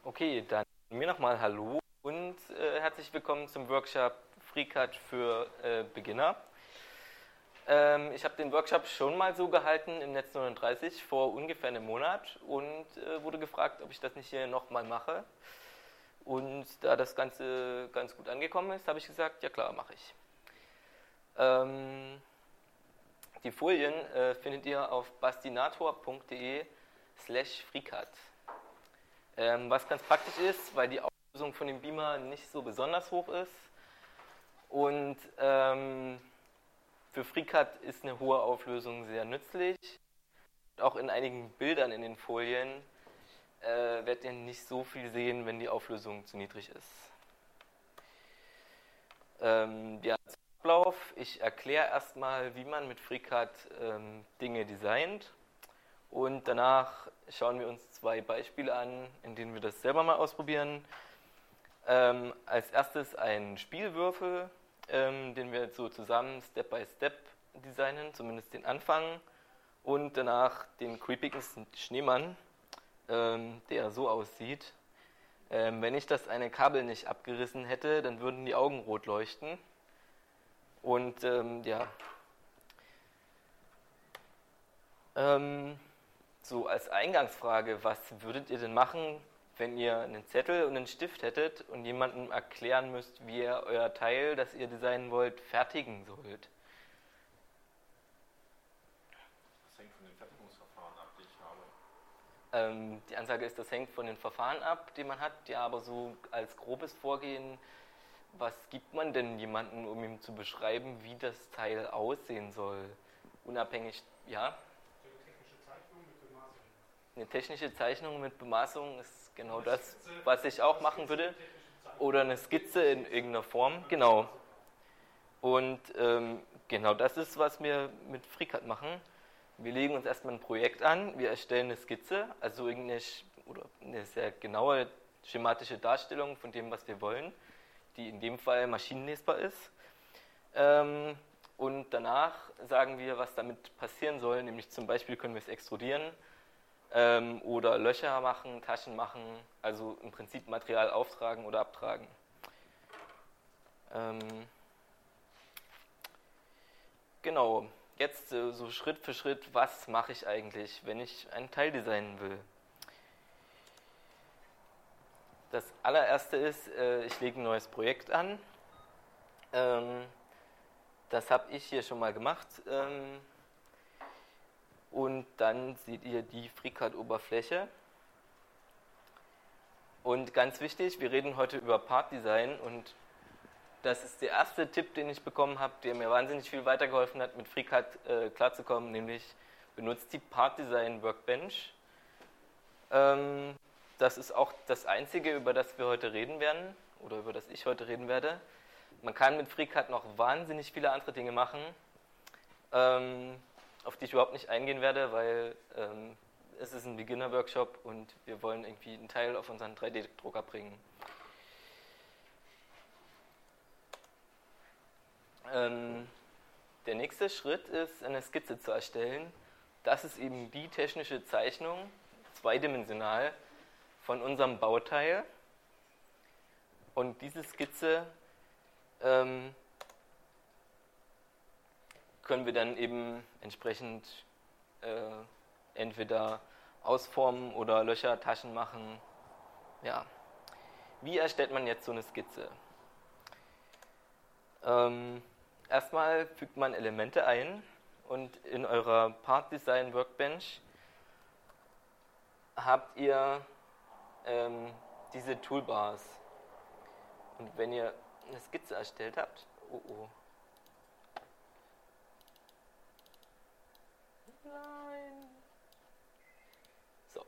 Okay, dann mir nochmal Hallo und herzlich willkommen zum Workshop FreeCAD für Beginner. Ich habe den Workshop schon mal so gehalten im Netz 39 vor ungefähr einem Monat und wurde gefragt, ob ich das nicht hier nochmal mache. Und da das Ganze ganz gut angekommen ist, habe ich gesagt, ja klar, mache ich. Die Folien findet ihr auf bastinator.de/FreeCAD. Was ganz praktisch ist, weil die Auflösung von dem Beamer nicht so besonders hoch ist. Und für FreeCAD ist eine hohe Auflösung sehr nützlich. Auch in einigen Bildern in den Folien werdet ihr nicht so viel sehen, wenn die Auflösung zu niedrig ist. Ja, zum Ablauf. Ich erkläre erstmal, wie man mit FreeCAD Dinge designt. Und danach schauen wir uns zwei Beispiele an, in denen wir das selber mal ausprobieren. Als erstes ein Spielwürfel, den wir so zusammen Step by Step designen, zumindest den Anfang. Und danach den creepigsten Schneemann, der so aussieht. Wenn ich das eine Kabel nicht abgerissen hätte, dann würden die Augen rot leuchten. Und ja. So als Eingangsfrage, was würdet ihr denn machen, wenn ihr einen Zettel und einen Stift hättet und jemandem erklären müsst, wie ihr euer Teil, das ihr designen wollt, fertigen sollt? Das hängt von den Fertigungsverfahren ab, die ich habe. Die Ansage ist, das hängt von den Verfahren ab, die man hat. Ja, aber so als grobes Vorgehen, was gibt man denn jemandem, um ihm zu beschreiben, wie das Teil aussehen soll? Unabhängig, ja? Eine technische Zeichnung mit Bemaßung ist genau das, was ich auch machen würde. Oder eine Skizze in irgendeiner Form, genau. Und genau das ist, was wir mit FreeCAD machen. Wir legen uns erstmal ein Projekt an, wir erstellen eine Skizze, also eine sehr genaue schematische Darstellung von dem, was wir wollen, die in dem Fall maschinenlesbar ist. Und danach sagen wir, was damit passieren soll, nämlich zum Beispiel können wir es extrudieren, oder Löcher machen, Taschen machen, also im Prinzip Material auftragen oder abtragen. Genau, jetzt so Schritt für Schritt, was mache ich eigentlich, wenn ich ein Teil designen will? Das allererste ist, ich lege ein neues Projekt an. Das habe ich hier schon mal gemacht. Und dann seht ihr die FreeCAD-Oberfläche. Und ganz wichtig, wir reden heute über Part-Design und das ist der erste Tipp, den ich bekommen habe, der mir wahnsinnig viel weitergeholfen hat, mit FreeCAD klarzukommen, nämlich benutzt die Part-Design-Workbench. Das ist auch das Einzige, über das wir heute reden werden oder über das ich heute reden werde. Man kann mit FreeCAD noch wahnsinnig viele andere Dinge machen, auf die ich überhaupt nicht eingehen werde, weil es ist ein Beginner-Workshop und wir wollen irgendwie einen Teil auf unseren 3D-Drucker bringen. Der nächste Schritt ist, eine Skizze zu erstellen. Das ist eben die technische Zeichnung, zweidimensional, von unserem Bauteil. Und diese Skizze können wir dann eben entsprechend entweder ausformen oder Löcher, Taschen machen. Ja. Wie erstellt man jetzt so eine Skizze? Erstmal fügt man Elemente ein und in eurer Part Design Workbench habt ihr diese Toolbars. Und wenn ihr eine Skizze erstellt habt, Nein. So.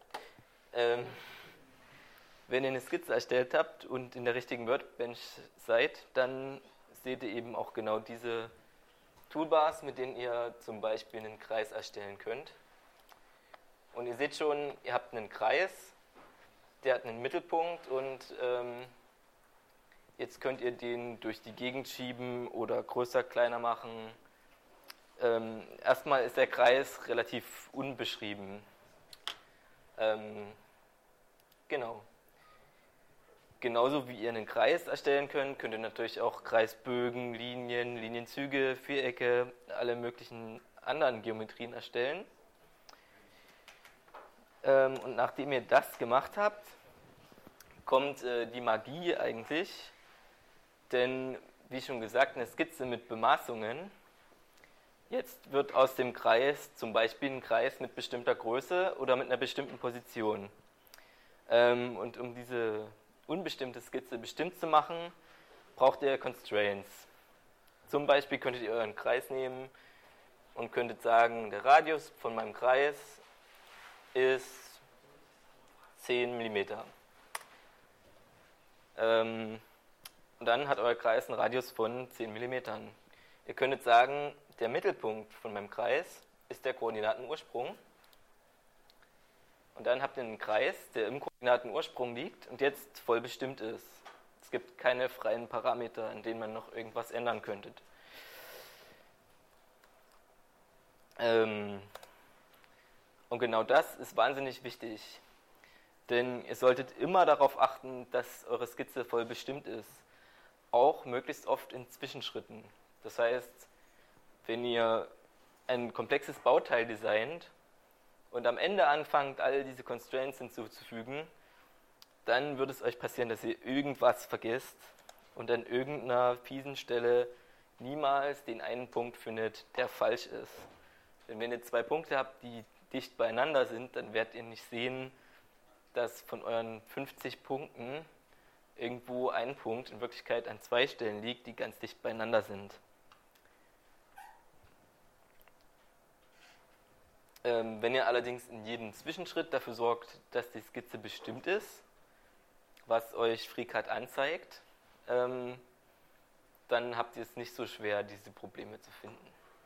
Wenn ihr eine Skizze erstellt habt und in der richtigen Workbench seid, dann seht ihr eben auch genau diese Toolbars, mit denen ihr zum Beispiel einen Kreis erstellen könnt. Und ihr seht schon, ihr habt einen Kreis, der hat einen Mittelpunkt und jetzt könnt ihr den durch die Gegend schieben oder größer, kleiner machen. Erstmal ist der Kreis relativ unbeschrieben. Genau. genauso wie ihr einen Kreis erstellen könnt, könnt ihr natürlich auch Kreisbögen, Linien, Linienzüge, Vierecke, alle möglichen anderen Geometrien erstellen. Und nachdem ihr das gemacht habt, kommt die Magie eigentlich, denn wie schon gesagt, eine Skizze mit Bemaßungen. Jetzt wird aus dem Kreis zum Beispiel ein Kreis mit bestimmter Größe oder mit einer bestimmten Position. Und um diese unbestimmte Skizze bestimmt zu machen, braucht ihr Constraints. Zum Beispiel könntet ihr euren Kreis nehmen und könntet sagen, der Radius von meinem Kreis ist 10 mm. Und dann hat euer Kreis einen Radius von 10 mm. Ihr könntet sagen, der Mittelpunkt von meinem Kreis ist der Koordinatenursprung. Und dann habt ihr einen Kreis, der im Koordinatenursprung liegt und jetzt voll bestimmt ist. Es gibt keine freien Parameter, an denen man noch irgendwas ändern könnte. Und genau das ist wahnsinnig wichtig. Denn ihr solltet immer darauf achten, dass eure Skizze voll bestimmt ist. Auch möglichst oft in Zwischenschritten. Das heißt, wenn ihr ein komplexes Bauteil designt und am Ende anfangt, all diese Constraints hinzuzufügen, dann wird es euch passieren, dass ihr irgendwas vergisst und an irgendeiner fiesen Stelle niemals den einen Punkt findet, der falsch ist. Denn wenn ihr zwei Punkte habt, die dicht beieinander sind, dann werdet ihr nicht sehen, dass von euren 50 Punkten irgendwo ein Punkt in Wirklichkeit an zwei Stellen liegt, die ganz dicht beieinander sind. Wenn ihr allerdings in jedem Zwischenschritt dafür sorgt, dass die Skizze bestimmt ist, was euch FreeCAD anzeigt, dann habt ihr es nicht so schwer, diese Probleme zu finden.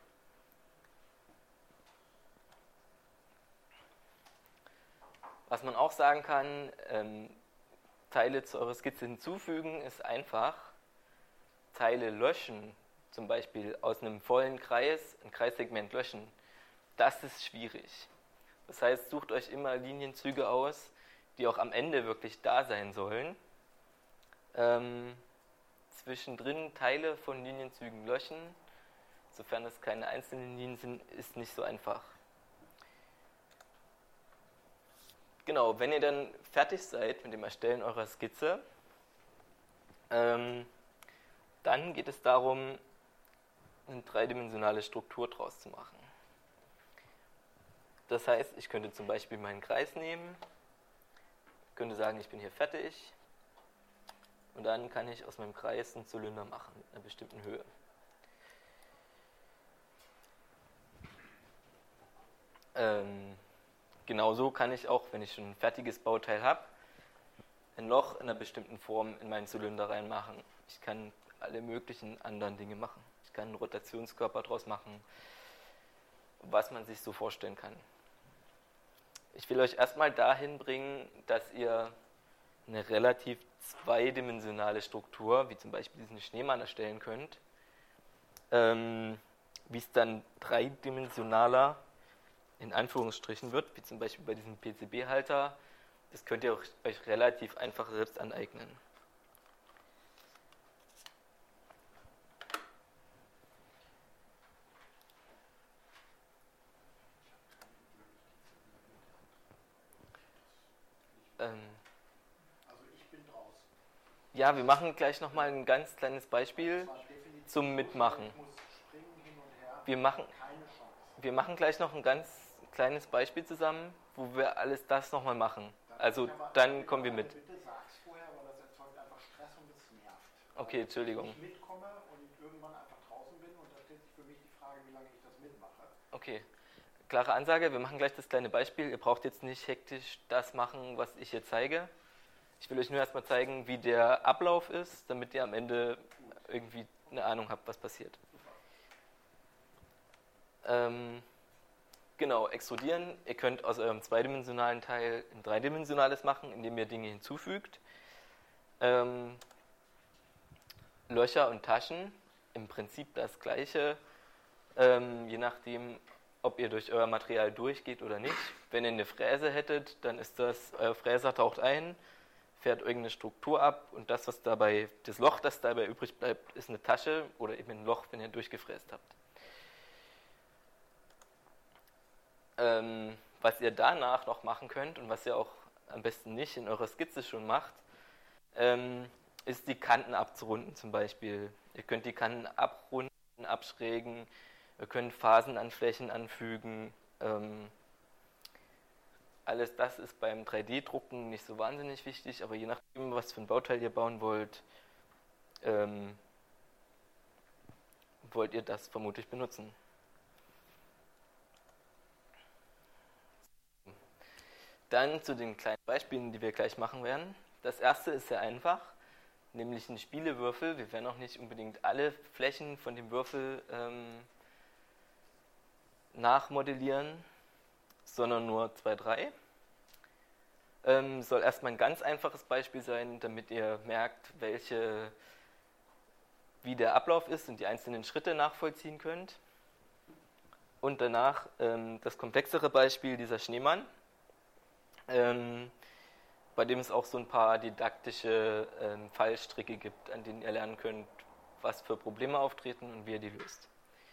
Was man auch sagen kann, Teile zu eurer Skizze hinzufügen, ist einfach. Teile löschen, zum Beispiel aus einem vollen Kreis ein Kreissegment löschen, das ist schwierig. Das heißt, sucht euch immer Linienzüge aus, die auch am Ende wirklich da sein sollen. Zwischendrin Teile von Linienzügen löschen, sofern es keine einzelnen Linien sind, ist nicht so einfach. Genau, wenn ihr dann fertig seid mit dem Erstellen eurer Skizze, dann geht es darum, eine dreidimensionale Struktur draus zu machen. Das heißt, ich könnte zum Beispiel meinen Kreis nehmen, könnte sagen, ich bin hier fertig und dann kann ich aus meinem Kreis einen Zylinder machen mit einer bestimmten Höhe. Genauso kann ich auch, wenn ich schon ein fertiges Bauteil habe, ein Loch in einer bestimmten Form in meinen Zylinder reinmachen. Ich kann alle möglichen anderen Dinge machen. Ich kann einen Rotationskörper draus machen, was man sich so vorstellen kann. Ich will euch erstmal dahin bringen, dass ihr eine relativ zweidimensionale Struktur, wie zum Beispiel diesen Schneemann, erstellen könnt. Wie es dann dreidimensionaler in Anführungsstrichen wird, wie zum Beispiel bei diesem PCB-Halter, das könnt ihr euch relativ einfach selbst aneignen. Also ich bin draußen. Ja, wir machen gleich nochmal ein ganz kleines Beispiel zum Mitmachen. Ich muss springen hin und her. Wir machen Keine Chance. gleich noch ein ganz kleines Beispiel zusammen, wo wir alles das nochmal machen. Also Aber dann kommen wir mit. Bitte sag's vorher, weil das erzeugt einfach Stress und es nervt. Okay, Entschuldigung. Wenn ich mitkomme und irgendwann einfach draußen bin und da stellt sich für mich die Frage, wie lange ich das mitmache. Okay, klare Ansage, wir machen gleich das kleine Beispiel. Ihr braucht jetzt nicht hektisch das machen, was ich hier zeige. Ich will euch nur erstmal zeigen, wie der Ablauf ist, damit ihr am Ende irgendwie eine Ahnung habt, was passiert. Genau, extrudieren. Ihr könnt aus eurem zweidimensionalen Teil ein dreidimensionales machen, indem ihr Dinge hinzufügt. Löcher und Taschen, im Prinzip das gleiche, je nachdem, ob ihr durch euer Material durchgeht oder nicht. Wenn ihr eine Fräse hättet, dann ist das, euer Fräser taucht ein, fährt irgendeine Struktur ab und das Loch, das dabei übrig bleibt, ist eine Tasche oder eben ein Loch, wenn ihr durchgefräst habt. Was ihr danach noch machen könnt und was ihr auch am besten nicht in eurer Skizze schon macht, ist die Kanten abzurunden zum Beispiel. Ihr könnt die Kanten abrunden, abschrägen, ihr könnt Phasen an Flächen anfügen. Alles das ist beim 3D-Drucken nicht so wahnsinnig wichtig, aber je nachdem, was für ein Bauteil ihr bauen wollt, wollt ihr das vermutlich benutzen. Dann zu den kleinen Beispielen, die wir gleich machen werden. Das erste ist sehr einfach, nämlich ein Spielewürfel. Wir werden auch nicht unbedingt alle Flächen von dem Würfel nachmodellieren, sondern nur 2, 3. Soll erstmal ein ganz einfaches Beispiel sein, damit ihr merkt, wie der Ablauf ist und die einzelnen Schritte nachvollziehen könnt. Und danach das komplexere Beispiel, dieser Schneemann, bei dem es auch so ein paar didaktische Fallstricke gibt, an denen ihr lernen könnt, was für Probleme auftreten und wie ihr die löst.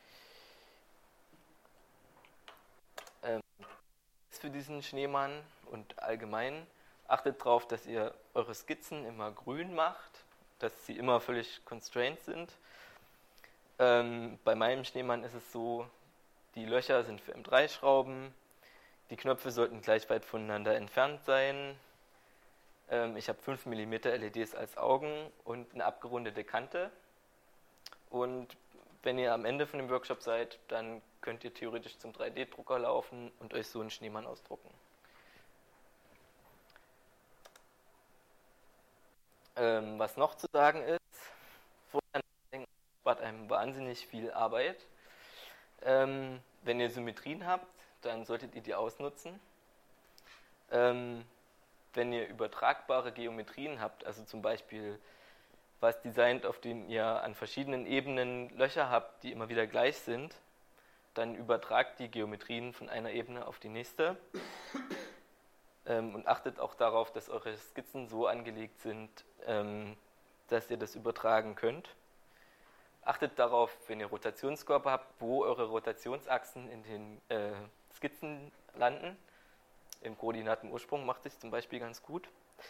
Für diesen Schneemann und allgemein achtet darauf, dass ihr eure Skizzen immer grün macht, dass sie immer völlig constrained sind. Bei meinem Schneemann ist es so, die Löcher sind für M3-Schrauben, die Knöpfe sollten gleich weit voneinander entfernt sein. Ich habe 5 mm LEDs als Augen und eine abgerundete Kante. Und wenn ihr am Ende von dem Workshop seid, dann könnt ihr theoretisch zum 3D-Drucker laufen und euch so einen Schneemann ausdrucken. Was noch zu sagen ist, vorher nachdenken spart einem wahnsinnig viel Arbeit. Wenn ihr Symmetrien habt, dann solltet ihr die ausnutzen. Wenn ihr übertragbare Geometrien habt, also zum Beispiel was designt, auf dem ihr an verschiedenen Ebenen Löcher habt, die immer wieder gleich sind, dann übertragt die Geometrien von einer Ebene auf die nächste und achtet auch darauf, dass eure Skizzen so angelegt sind, dass ihr das übertragen könnt. Achtet darauf, wenn ihr Rotationskörper habt, wo eure Rotationsachsen in den Skizzen landen. Im Koordinatenursprung macht sich zum Beispiel ganz gut.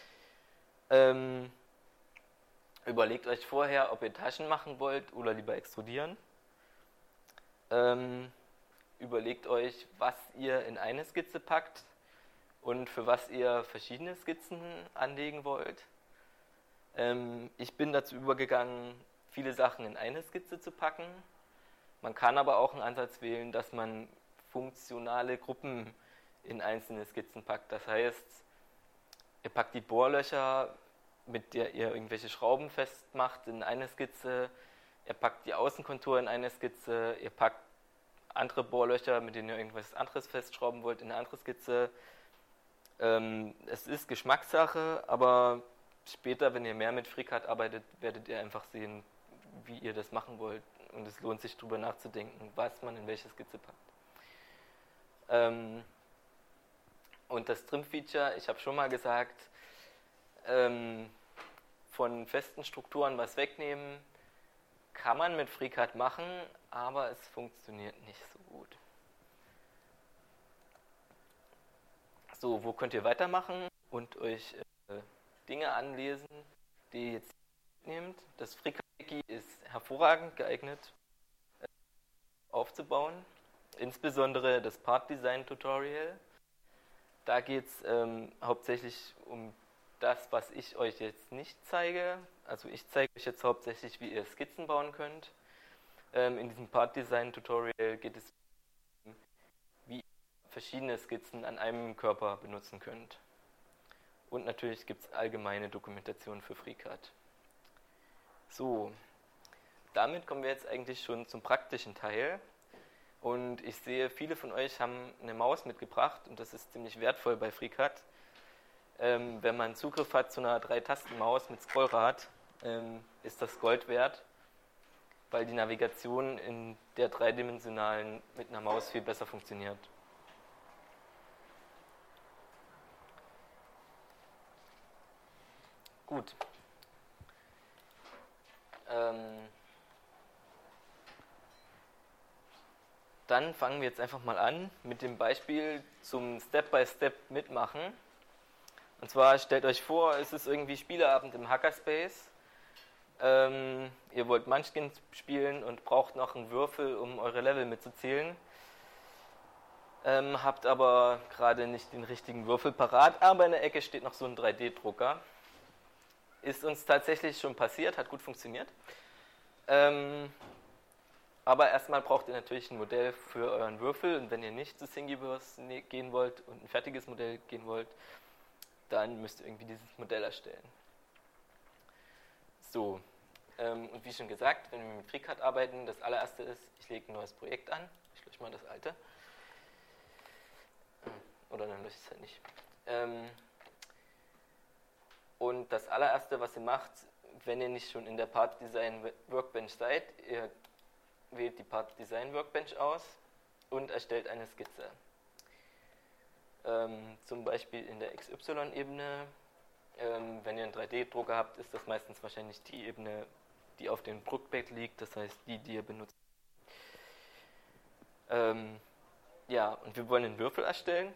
Überlegt euch vorher, ob ihr Taschen machen wollt oder lieber extrudieren. Überlegt euch, was ihr in eine Skizze packt und für was ihr verschiedene Skizzen anlegen wollt. Ich bin dazu übergegangen, viele Sachen in eine Skizze zu packen. Man kann aber auch einen Ansatz wählen, dass man funktionale Gruppen in einzelne Skizzen packt. Das heißt, ihr packt die Bohrlöcher, mit der ihr irgendwelche Schrauben festmacht, in eine Skizze. Ihr packt die Außenkontur in eine Skizze. Ihr packt andere Bohrlöcher, mit denen ihr irgendwas anderes festschrauben wollt, in eine andere Skizze. Es ist Geschmackssache, aber später, wenn ihr mehr mit FreeCAD arbeitet, werdet ihr einfach sehen, wie ihr das machen wollt. Und es lohnt sich, darüber nachzudenken, was man in welche Skizze packt. Und das Trim-Feature, ich habe schon mal gesagt, von festen Strukturen was wegnehmen, kann man mit FreeCAD machen, aber es funktioniert nicht so gut. So, wo könnt ihr weitermachen und euch Dinge anlesen, die ihr jetzt nehmt? Das FreeCAD-Wiki ist hervorragend geeignet aufzubauen, insbesondere das Part-Design-Tutorial. Da geht es hauptsächlich um das, was ich euch jetzt nicht zeige. Also ich zeige euch jetzt hauptsächlich, wie ihr Skizzen bauen könnt. In diesem Part-Design-Tutorial geht es um, wie ihr verschiedene Skizzen an einem Körper benutzen könnt. Und natürlich gibt es allgemeine Dokumentation für FreeCAD. So, damit kommen wir jetzt eigentlich schon zum praktischen Teil. Und ich sehe, viele von euch haben eine Maus mitgebracht und das ist ziemlich wertvoll bei FreeCAD. Wenn man Zugriff hat zu einer 3-Tasten-Maus mit Scrollrad, ist das Gold wert, weil die Navigation in der dreidimensionalen mit einer Maus viel besser funktioniert. Gut. Dann fangen wir jetzt einfach mal an mit dem Beispiel zum Step-by-Step mitmachen. Und zwar stellt euch vor, es ist irgendwie Spieleabend im Hackerspace. Ihr wollt Munchkin spielen und braucht noch einen Würfel, um eure Level mitzuzählen. Habt aber gerade nicht den richtigen Würfel parat, aber in der Ecke steht noch so ein 3D-Drucker. Ist uns tatsächlich schon passiert, hat gut funktioniert. Aber erstmal braucht ihr natürlich ein Modell für euren Würfel, und wenn ihr nicht zu Thingiverse gehen wollt und ein fertiges Modell gehen wollt, dann müsst ihr irgendwie dieses Modell erstellen. So, und wie schon gesagt, wenn wir mit FreeCAD arbeiten, das allererste ist, ich lege ein neues Projekt an, ich lösche mal das alte. Oder dann lösche ich es halt nicht. Und das allererste, was ihr macht, wenn ihr nicht schon in der Part Design Workbench seid, ihr wählt die Part Design Workbench aus und erstellt eine Skizze. Zum Beispiel in der XY-Ebene. Wenn ihr einen 3D-Drucker habt, ist das meistens wahrscheinlich die Ebene, die auf dem Druckbett liegt, das heißt die ihr benutzt. Ja, und wir wollen einen Würfel erstellen.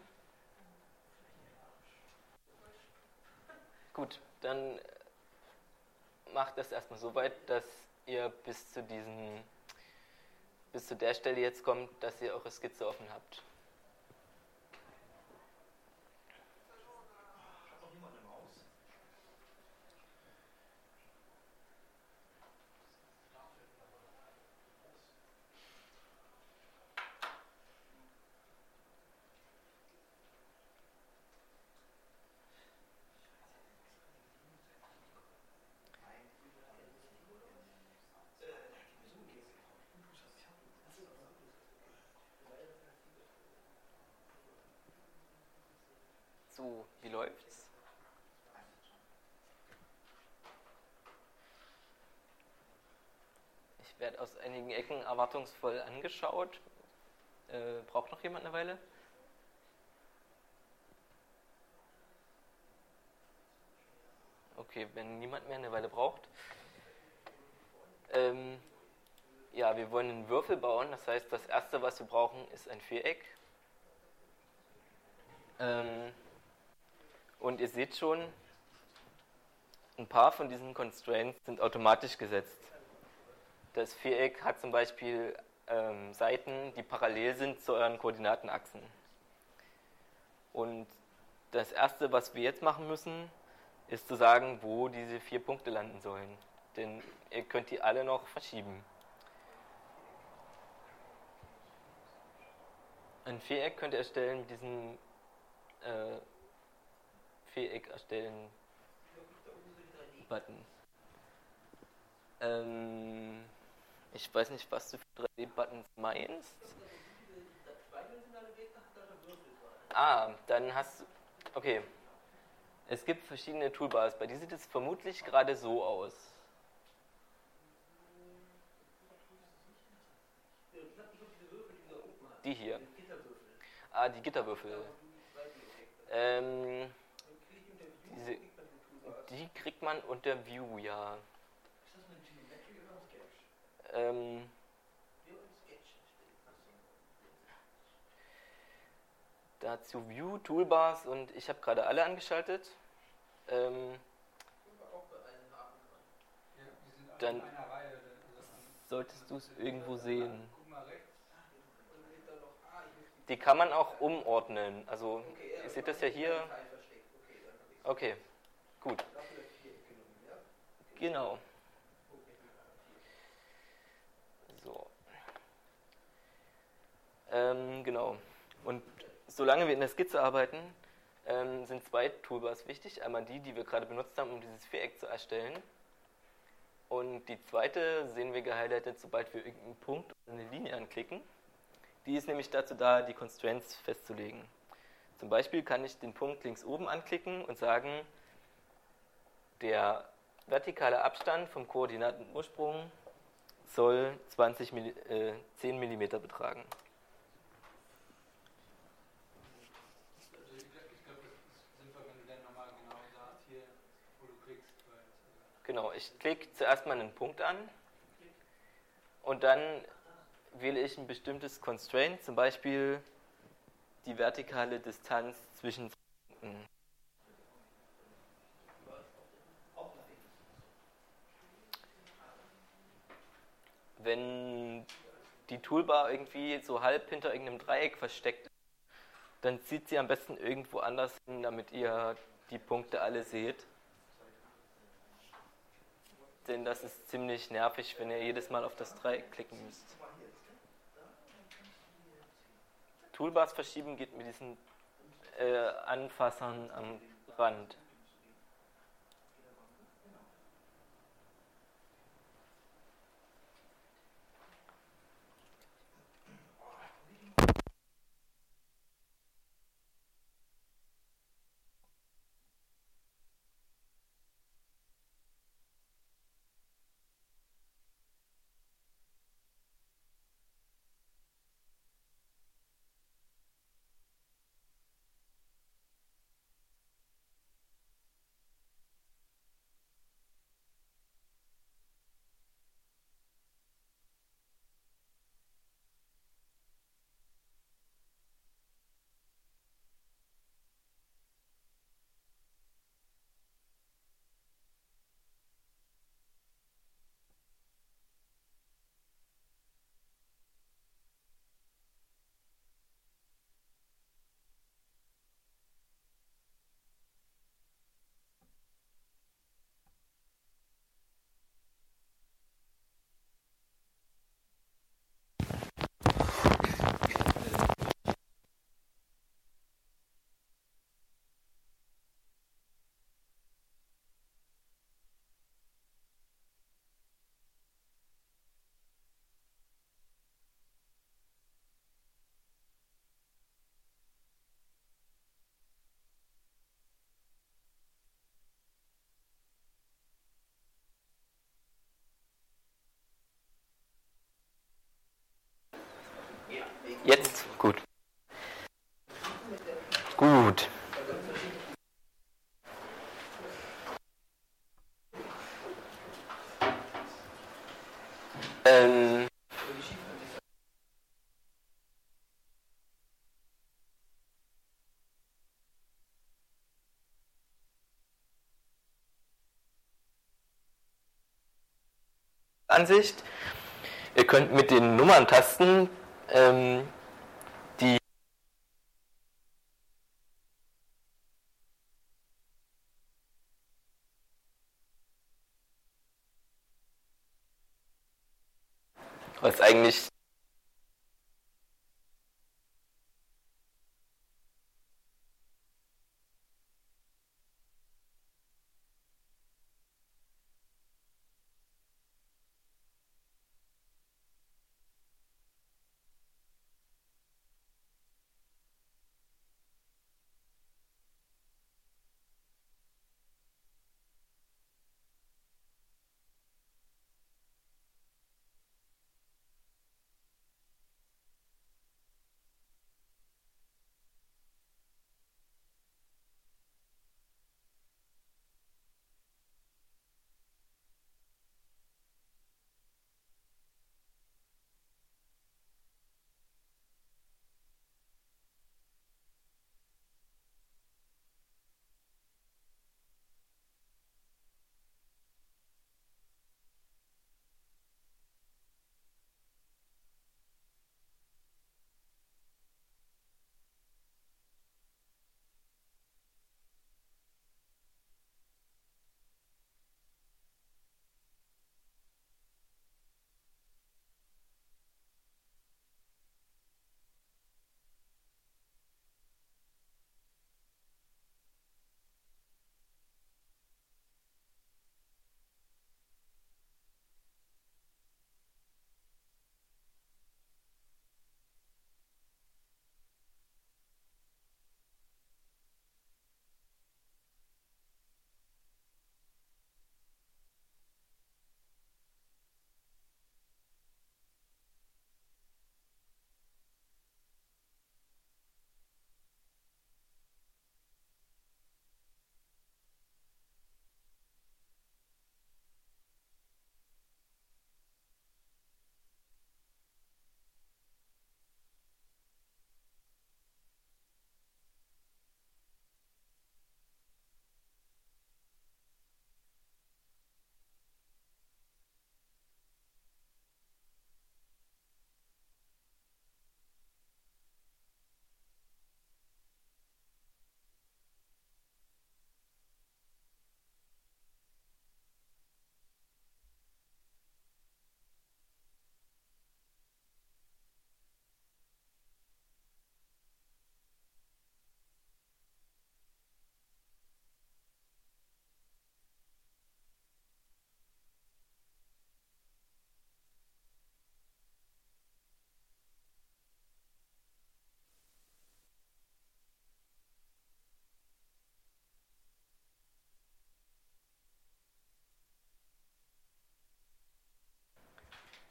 Gut, dann macht das erstmal so weit, dass ihr bis zu der Stelle jetzt kommt, dass ihr eure Skizze offen habt. So, wie läuft's? Ich werde aus einigen Ecken erwartungsvoll angeschaut. Braucht noch jemand eine Weile? Okay, wenn niemand mehr eine Weile braucht. Ja, wir wollen einen Würfel bauen. Das heißt, das erste, was wir brauchen, ist ein Viereck. Und ihr seht schon, ein paar von diesen Constraints sind automatisch gesetzt. Das Viereck hat zum Beispiel Seiten, die parallel sind zu euren Koordinatenachsen. Und das Erste, was wir jetzt machen müssen, ist zu sagen, wo diese 4 Punkte landen sollen. Denn ihr könnt die alle noch verschieben. Ein Viereck könnt ihr erstellen mit diesem Viereck erstellen Button. Ich weiß nicht, was du für 3D-Buttons meinst. Dann hast du... Okay. Es gibt verschiedene Toolbars. Bei dir sieht es vermutlich gerade so aus. Die hier. Die Gitterwürfel. Die kriegt man unter View, ja. Dazu View, Toolbars, und ich habe gerade alle angeschaltet. Dann solltest du es irgendwo sehen. Die kann man auch umordnen. Also, ihr seht das ja hier. Okay, gut. Genau. So. Genau. Und solange wir in der Skizze arbeiten, sind 2 Toolbars wichtig. Einmal die wir gerade benutzt haben, um dieses Viereck zu erstellen. Und die zweite sehen wir gehighlightet, sobald wir irgendeinen Punkt oder eine Linie anklicken. Die ist nämlich dazu da, die Constraints festzulegen. Zum Beispiel kann ich den Punkt links oben anklicken und sagen, der vertikale Abstand vom Koordinatenursprung soll 10 mm betragen. Ich glaube, das ist sinnvoll, wenn du dann nochmal genau sagst, hier, wo du klickst, Genau, ich klicke zuerst mal einen Punkt an und dann wähle ich ein bestimmtes Constraint, zum Beispiel die vertikale Distanz zwischen Punkten. Wenn die Toolbar irgendwie so halb hinter irgendeinem Dreieck versteckt ist, dann zieht sie am besten irgendwo anders hin, damit ihr die Punkte alle seht. Denn das ist ziemlich nervig, wenn ihr jedes Mal auf das Dreieck klicken müsst. Toolbars verschieben geht mit diesen Anfassern am Rand. Jetzt? Gut. Gut. Ansicht. Ihr könnt mit den Nummerntasten die was eigentlich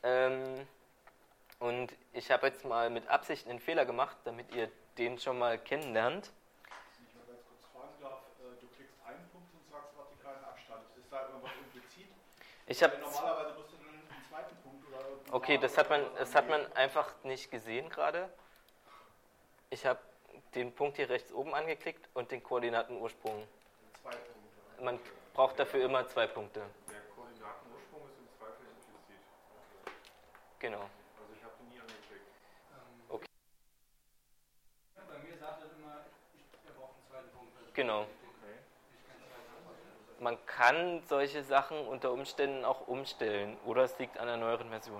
Und ich habe jetzt mal mit Absicht einen Fehler gemacht, damit ihr den schon mal kennenlernt. Wenn ich mal ganz kurz fragen darf, du klickst einen Punkt und sagst vertikalen Abstand. Ist da irgendwas implizit? Normalerweise musst du dann einen zweiten Punkt oder okay, das hat man einfach nicht gesehen gerade. Ich habe den Punkt hier rechts oben angeklickt und den Koordinatenursprung. Zwei Punkte. Man braucht dafür immer 2 Punkte. Der Koordinatenursprung ist im Zweifel implizit. Genau. Also ich habe den nie angeklickt. Okay. Bei mir sagt er immer, er braucht einen zweiten Punkt. Genau. Okay. Man kann solche Sachen unter Umständen auch umstellen oder es liegt an der neueren Version.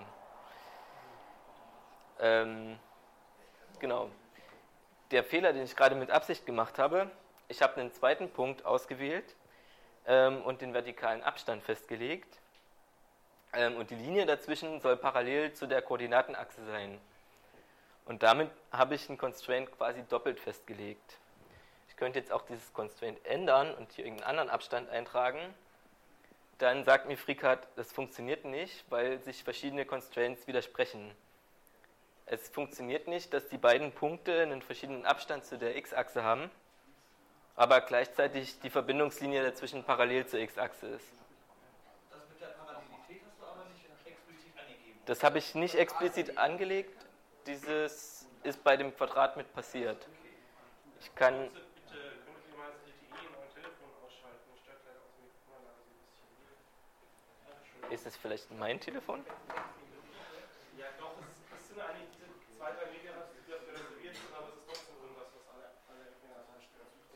Genau. Der Fehler, den ich gerade mit Absicht gemacht habe, ich habe einen zweiten Punkt ausgewählt und den vertikalen Abstand festgelegt. Und die Linie dazwischen soll parallel zu der Koordinatenachse sein. Und damit habe ich ein Constraint quasi doppelt festgelegt. Ich könnte jetzt auch dieses Constraint ändern und hier irgendeinen anderen Abstand eintragen. Dann sagt mir FreeCAD, das funktioniert nicht, weil sich verschiedene Constraints widersprechen. Es funktioniert nicht, dass die beiden Punkte einen verschiedenen Abstand zu der x-Achse haben, aber gleichzeitig die Verbindungslinie dazwischen parallel zur x-Achse ist. Das mit der Parallelität hast du aber nicht explizit angegeben. Das habe ich nicht explizit angelegt, dieses ist bei dem Quadrat mit passiert. Ich kann... Bitte, können Sie mal das LTE in eurem Telefon ausschalten? Das stört leider aus dem Mikrofonanlage so ein bisschen. Ist es vielleicht mein Telefon? Ja, doch, es sind eigentlich diese 2, 3 Megahertz, die dafür reserviert sind, aber es ist trotzdem irgendwas, was alle Empfänger herstellen. Das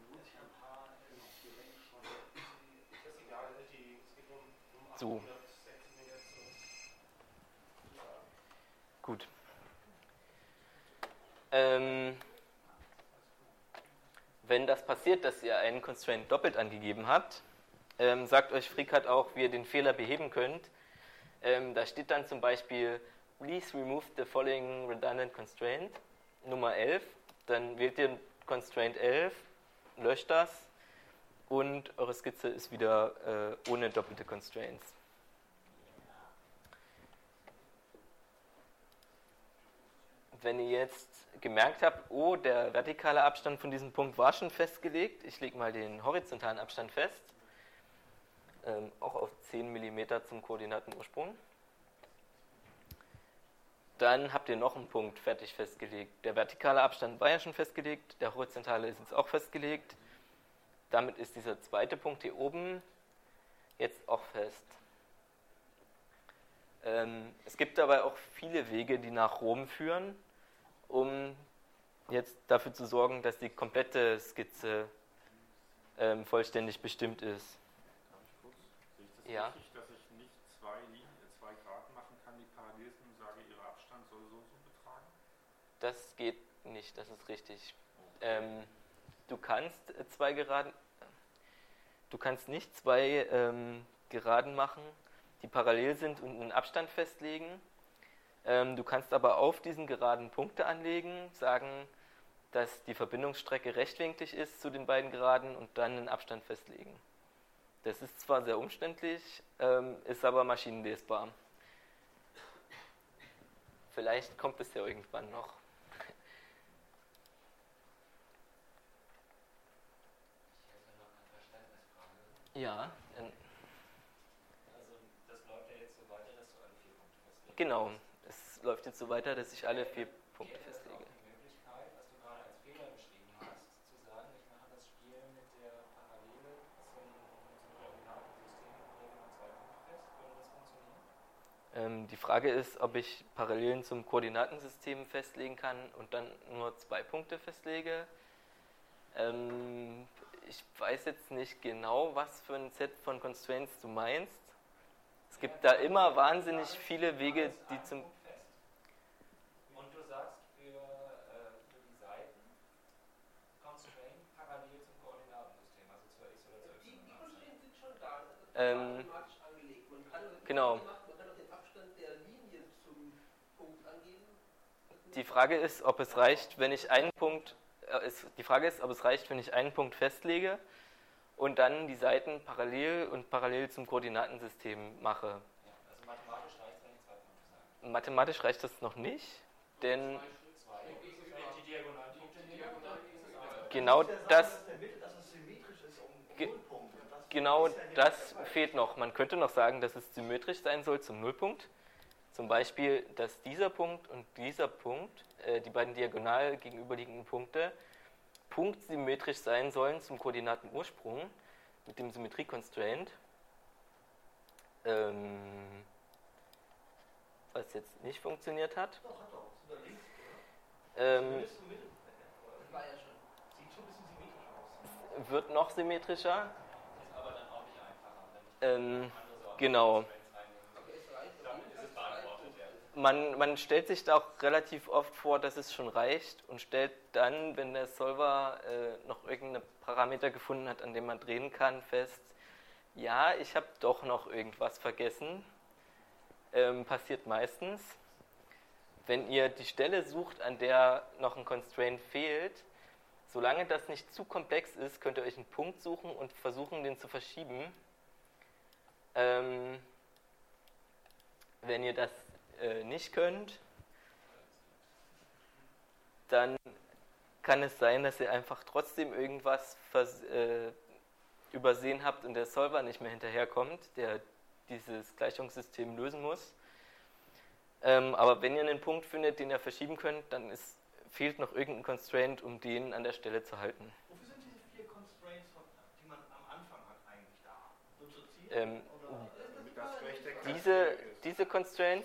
ist egal, LTE, es geht um So. 860 Megahertz. Gut. Wenn das passiert, dass ihr einen Constraint doppelt angegeben habt, sagt euch FreeCAD auch, wie ihr den Fehler beheben könnt. Da steht dann zum Beispiel Please remove the following redundant constraint, Nummer 11. Dann wählt ihr Constraint 11, löscht das und eure Skizze ist wieder ohne doppelte Constraints. Wenn ihr jetzt gemerkt habt, oh, der vertikale Abstand von diesem Punkt war schon festgelegt, ich lege mal den horizontalen Abstand fest, auch auf 10 mm zum Koordinatenursprung. Dann habt ihr noch einen Punkt fertig festgelegt. Der vertikale Abstand war ja schon festgelegt, der horizontale ist jetzt auch festgelegt. Damit ist dieser zweite Punkt hier oben jetzt auch fest. Es gibt dabei auch viele Wege, die nach Rom führen, um jetzt dafür zu sorgen, dass die komplette Skizze vollständig bestimmt ist. Darf ich kurz? Sehe ich das Ja. richtig, dass ich nicht zwei Grad machen kann, die parallel sind und sage, ihre Abstand soll so und so betragen? Das geht nicht, das ist richtig. Du kannst nicht zwei Geraden machen, die parallel sind und einen Abstand festlegen. Du kannst aber auf diesen Geraden Punkte anlegen, sagen, dass die Verbindungsstrecke rechtwinklig ist zu den beiden Geraden und dann einen Abstand festlegen. Das ist zwar sehr umständlich, ist aber maschinenlesbar. Vielleicht kommt es ja irgendwann noch. Ja. Also das läuft ja jetzt so weiter, dass du alle 4 Punkte festlegst. Genau. Es läuft jetzt so weiter, dass ich alle 4 Punkte Gäbe es auch festlege. die Möglichkeit, was du gerade als Fehler beschrieben hast, zu sagen, ich mache das Spiel mit der Parallele zum Koordinatensystem und lege mal 2 Punkte fest? Würde das funktionieren? Die Frage ist, ob ich Parallelen zum Koordinatensystem festlegen kann und dann nur 2 Punkte festlege. Ich weiß jetzt nicht genau, was für ein Set von Constraints du meinst. Es gibt da immer wahnsinnig viele Wege, die zum... Und du sagst für die Seiten Constraint parallel zum Koordinatensystem, also zur X- oder zur Die Y-Achse. Constraints sind schon da, das ist Ähm, automatisch angelegt. Man kann genau. man kann auch den Abstand der Linie zum Punkt angeben. Die Frage ist, ob es reicht, wenn ich einen Punkt... Die Frage ist, ob es reicht, wenn ich einen Punkt festlege und dann die Seiten parallel zum Koordinatensystem mache. Ja, also mathematisch reicht es, wenn ich 2 Punkte mathematisch reicht das noch nicht, denn genau das fehlt noch. Man könnte noch sagen, dass es symmetrisch sein soll zum Nullpunkt. Zum Beispiel, dass dieser Punkt und dieser Punkt, die beiden diagonal gegenüberliegenden Punkte, punktsymmetrisch sein sollen zum Koordinatenursprung mit dem Symmetrie-Constraint. Was jetzt nicht funktioniert hat. Doch, hat doch. Über links, oder? Sieht schon ein bisschen symmetrisch aus. Wird noch symmetrischer. Ist aber dann auch nicht einfacher. Genau. Man stellt sich da auch relativ oft vor, dass es schon reicht und stellt dann, wenn der Solver noch irgendeinen Parameter gefunden hat, an dem man drehen kann, fest, ja, ich habe doch noch irgendwas vergessen. Passiert meistens. Wenn ihr die Stelle sucht, an der noch ein Constraint fehlt, solange das nicht zu komplex ist, könnt ihr euch einen Punkt suchen und versuchen, den zu verschieben. Wenn ihr das nicht könnt, dann kann es sein, dass ihr einfach trotzdem irgendwas übersehen habt und der Solver nicht mehr hinterherkommt, der dieses Gleichungssystem lösen muss. Aber wenn ihr einen Punkt findet, den ihr verschieben könnt, dann fehlt noch irgendein Constraint, um den an der Stelle zu halten. Wofür sind diese 4 Constraints, die man am Anfang hat, eigentlich da? Nur zur Ziel? Damit das Rechteck Diese Constraints,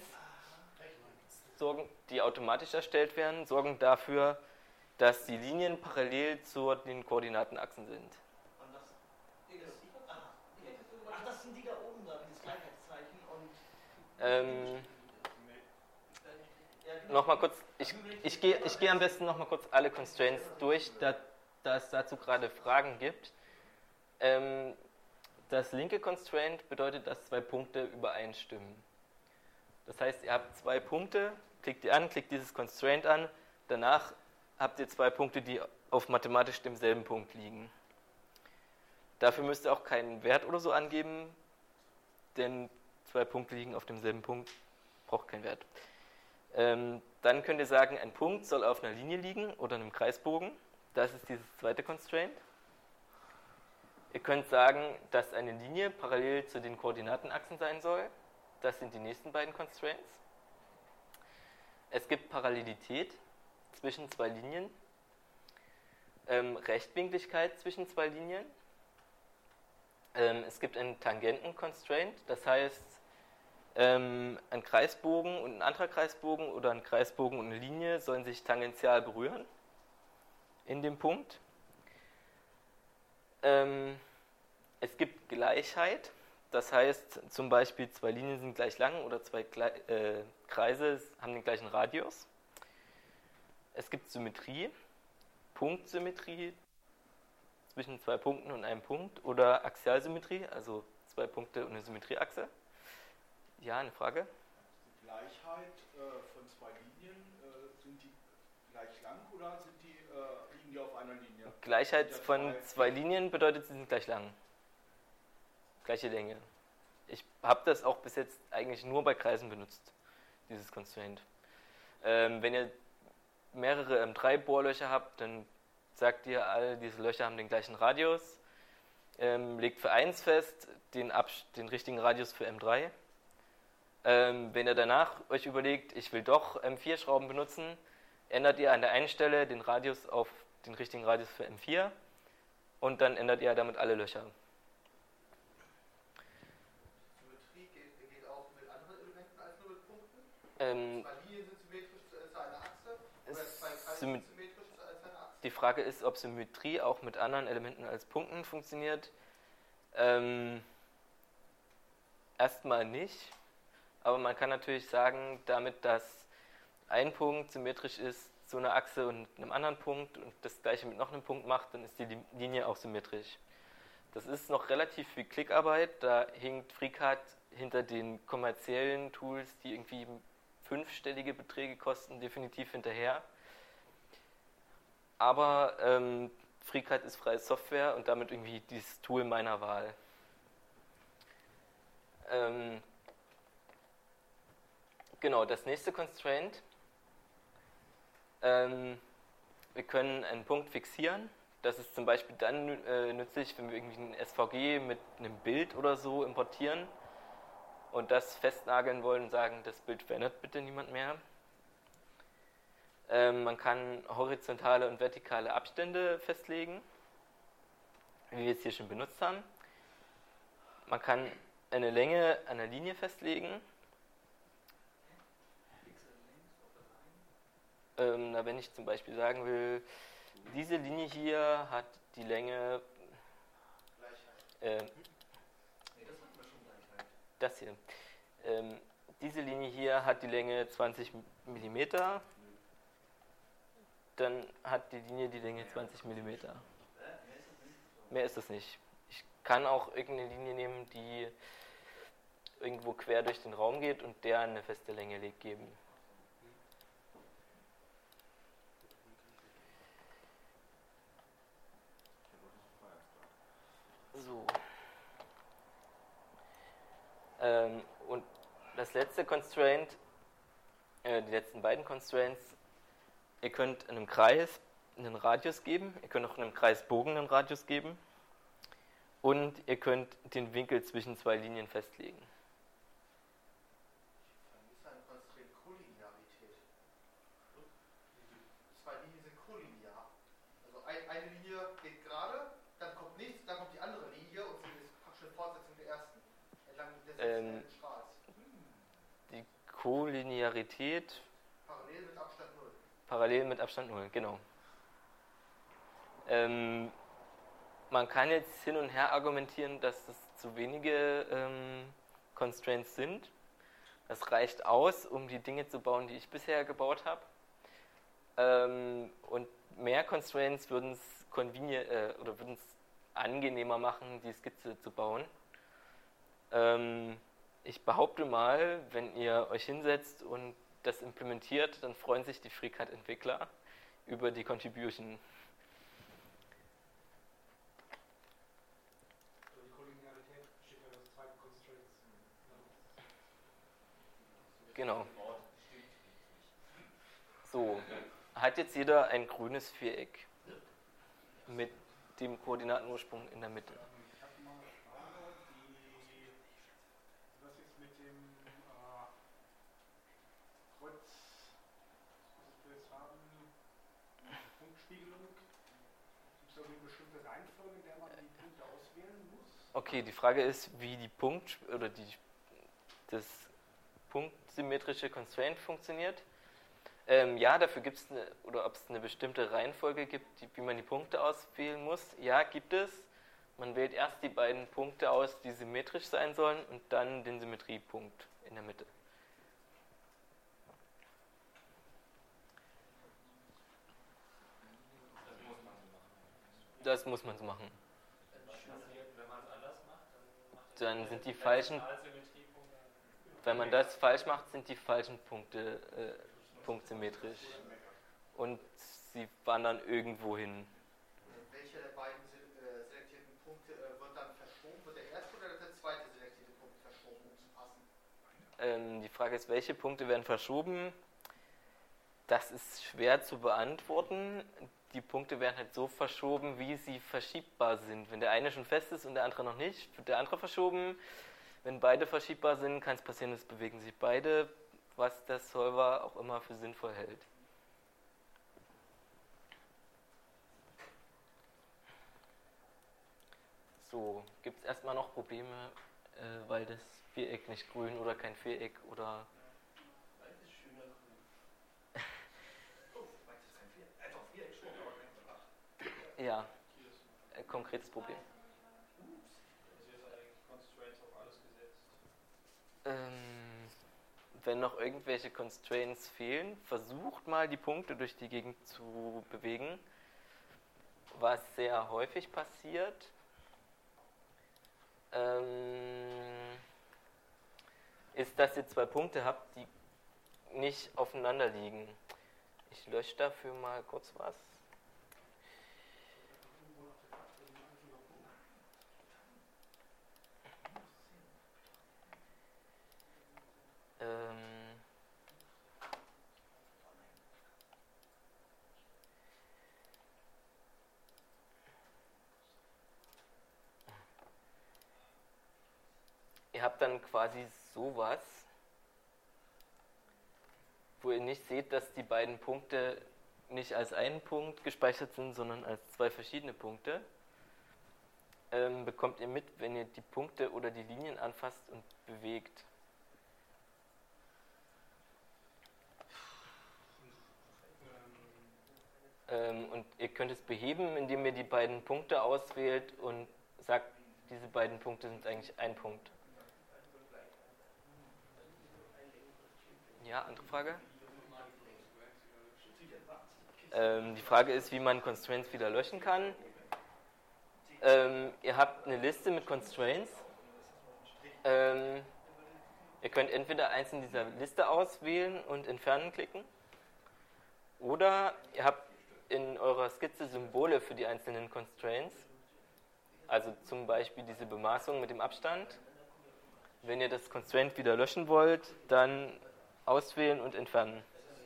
die automatisch erstellt werden, sorgen dafür, dass die Linien parallel zu den Koordinatenachsen sind. Ach, das sind die da oben da, dieses Gleichheitszeichen und... Nochmal kurz, ich gehe am besten nochmal kurz alle Constraints durch, da es dazu gerade Fragen gibt. Das linke Constraint bedeutet, dass 2 Punkte übereinstimmen. Das heißt, ihr habt 2 Punkte, klickt ihr an, klickt dieses Constraint an, danach habt ihr 2 Punkte, die auf mathematisch demselben Punkt liegen. Dafür müsst ihr auch keinen Wert oder so angeben, denn 2 Punkte liegen auf demselben Punkt, braucht keinen Wert. Dann könnt ihr sagen, ein Punkt soll auf einer Linie liegen oder einem Kreisbogen. Das ist dieses zweite Constraint. Ihr könnt sagen, dass eine Linie parallel zu den Koordinatenachsen sein soll. Das sind die nächsten beiden Constraints. Es gibt Parallelität zwischen 2 Linien, Rechtwinkligkeit zwischen 2 Linien. Es gibt einen Tangenten-Constraint, das heißt, ein Kreisbogen und ein anderer Kreisbogen oder ein Kreisbogen und eine Linie sollen sich tangential berühren in dem Punkt. Es gibt Gleichheit, das heißt zum Beispiel 2 Linien sind gleich lang oder 2 Kreise haben den gleichen Radius. Es gibt Symmetrie, Punktsymmetrie zwischen 2 Punkten und einem Punkt oder Axialsymmetrie, also 2 Punkte und eine Symmetrieachse. Ja, eine Frage? Die Gleichheit von 2 Linien, sind die gleich lang oder liegen die auf einer Linie? Gleichheit von 2 Linien bedeutet, sie sind gleich lang. Gleiche Länge. Ich habe das auch bis jetzt eigentlich nur bei Kreisen benutzt, dieses Constraint. Wenn ihr mehrere M3-Bohrlöcher habt, dann sagt ihr, alle diese Löcher haben den gleichen Radius. Legt für 1 fest, den richtigen Radius für M3. Wenn ihr danach euch überlegt, ich will doch M4-Schrauben benutzen, ändert ihr an der einen Stelle den Radius auf den richtigen Radius für M4 und dann ändert ihr damit alle Löcher. Symmetrie geht auch mit anderen Elementen als nur mit Punkten? 2 Linien sind symmetrisch als eine Achse oder 2 Kreise sind symmetrisch als eine Achse? Die Frage ist, ob Symmetrie auch mit anderen Elementen als Punkten funktioniert. Erstmal nicht. Aber man kann natürlich sagen, damit, dass ein Punkt symmetrisch ist zu einer Achse und einem anderen Punkt und das gleiche mit noch einem Punkt macht, dann ist die Linie auch symmetrisch. Das ist noch relativ viel Klickarbeit, da hinkt FreeCAD hinter den kommerziellen Tools, die irgendwie 5-stellige Beträge kosten, definitiv hinterher. Aber FreeCAD ist freie Software und damit irgendwie dieses Tool meiner Genau, das nächste Constraint. Wir können einen Punkt fixieren. Das ist zum Beispiel dann nützlich, wenn wir irgendwie ein SVG mit einem Bild oder so importieren und das festnageln wollen und sagen, das Bild verändert bitte niemand mehr. Man kann horizontale und vertikale Abstände festlegen, wie wir es hier schon benutzt haben. Man kann eine Länge einer Linie festlegen. Wenn ich zum Beispiel sagen will, diese Linie hier hat die Länge. Das hier. Diese Linie hier hat die Länge 20 mm. Dann hat die Linie die Länge 20 mm. Mehr ist es nicht. Ich kann auch irgendeine Linie nehmen, die irgendwo quer durch den Raum geht und der eine feste Länge geben. So. Und das letzte Constraint, die letzten beiden Constraints, ihr könnt einem Kreis einen Radius geben, ihr könnt auch einem Kreisbogen einen Radius geben und ihr könnt den Winkel zwischen zwei Linien festlegen. Zwei Linien sind kollinear. Also eine Linie geht gerade, dann kommt nichts, dann kommt die andere Linie und sie ist praktisch eine Fortsetzung der ersten. Entlang des Strahls. Die Kollinearität. Parallel mit Abstand 0. Parallel mit Abstand 0, genau. Man kann jetzt hin und her argumentieren, dass es zu wenige Constraints sind. Das reicht aus, um die Dinge zu bauen, die ich bisher gebaut habe. Und mehr Constraints würden es angenehmer machen, die Skizze zu bauen. Ich behaupte mal, wenn ihr euch hinsetzt und das implementiert, dann freuen sich die FreeCAD-Entwickler über die Contribution. Die Kollinearität besteht ja aus zwei Constraints. Genau. So, hat jetzt jeder ein grünes Viereck mit dem Koordinatenursprung in der Mitte? Ich habe mal eine Frage, was jetzt mit dem Kreuz, was wir jetzt haben, Punktspiegelung, gibt es eine bestimmte Reihenfolge, in der man die Punkte auswählen muss? Okay, die Frage ist, wie das punktsymmetrische Constraint funktioniert. Ja, dafür gibt es oder ob es eine bestimmte Reihenfolge gibt, wie man die Punkte auswählen muss. Ja, gibt es. Man wählt erst die beiden Punkte aus, die symmetrisch sein sollen und dann den Symmetriepunkt in der Mitte. Das muss man so machen. Wenn man es anders macht, dann sind die falschen. Wenn man das falsch macht, sind die falschen Punkte punktsymmetrisch. Und sie wandern irgendwo hin. Welcher der beiden selektierten Punkte wird dann verschoben? Wird der erste oder der zweite selektierte Punkt verschoben, um zu passen? Die Frage ist, welche Punkte werden verschoben? Das ist schwer zu beantworten. Die Punkte werden halt so verschoben, wie sie verschiebbar sind. Wenn der eine schon fest ist und der andere noch nicht, wird der andere verschoben. Wenn beide verschiebbar sind, kann es passieren, es bewegen sich beide, was der Solver auch immer für sinnvoll hält. So, gibt es erstmal noch Probleme, weil das Viereck nicht grün oder kein Viereck oder... Ja, konkretes Problem. Wenn noch irgendwelche Constraints fehlen, versucht mal die Punkte durch die Gegend zu bewegen, was sehr häufig passiert. Ist, dass ihr zwei Punkte habt, die nicht aufeinander liegen. Ich lösche dafür mal kurz was. habt dann quasi sowas, wo ihr nicht seht, dass die beiden Punkte nicht als einen Punkt gespeichert sind, sondern als zwei verschiedene Punkte. Bekommt ihr mit, wenn ihr die Punkte oder die Linien anfasst und bewegt. Und ihr könnt es beheben, indem ihr die beiden Punkte auswählt und sagt, diese beiden Punkte sind eigentlich ein Punkt. Ja, andere Frage? Die Frage ist, wie man Constraints wieder löschen kann. Ihr habt eine Liste mit Constraints. Ihr könnt entweder eins in dieser Liste auswählen und entfernen klicken. Oder ihr habt in eurer Skizze Symbole für die einzelnen Constraints. Also zum Beispiel diese Bemaßung mit dem Abstand. Wenn ihr das Constraint wieder löschen wollt, dann auswählen und entfernen.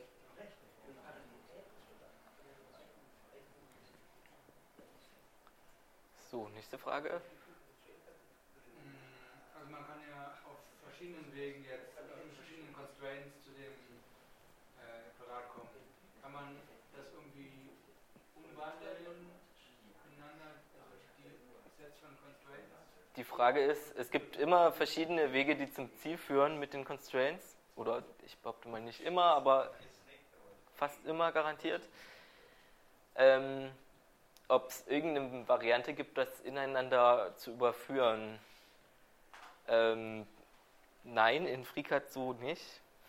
So, nächste Frage. Also man kann ja auf verschiedenen Wegen jetzt, mit verschiedenen Constraints zu dem Quadrat kommen. Kann man das irgendwie umwandeln ineinander, also die Sets von Constraints? Die Frage ist, es gibt immer verschiedene Wege, die zum Ziel führen mit den Constraints. Oder ich behaupte mal nicht immer, aber fast immer garantiert. Ob es irgendeine Variante gibt, das ineinander zu überführen. Nein, in FreeCAD so nicht.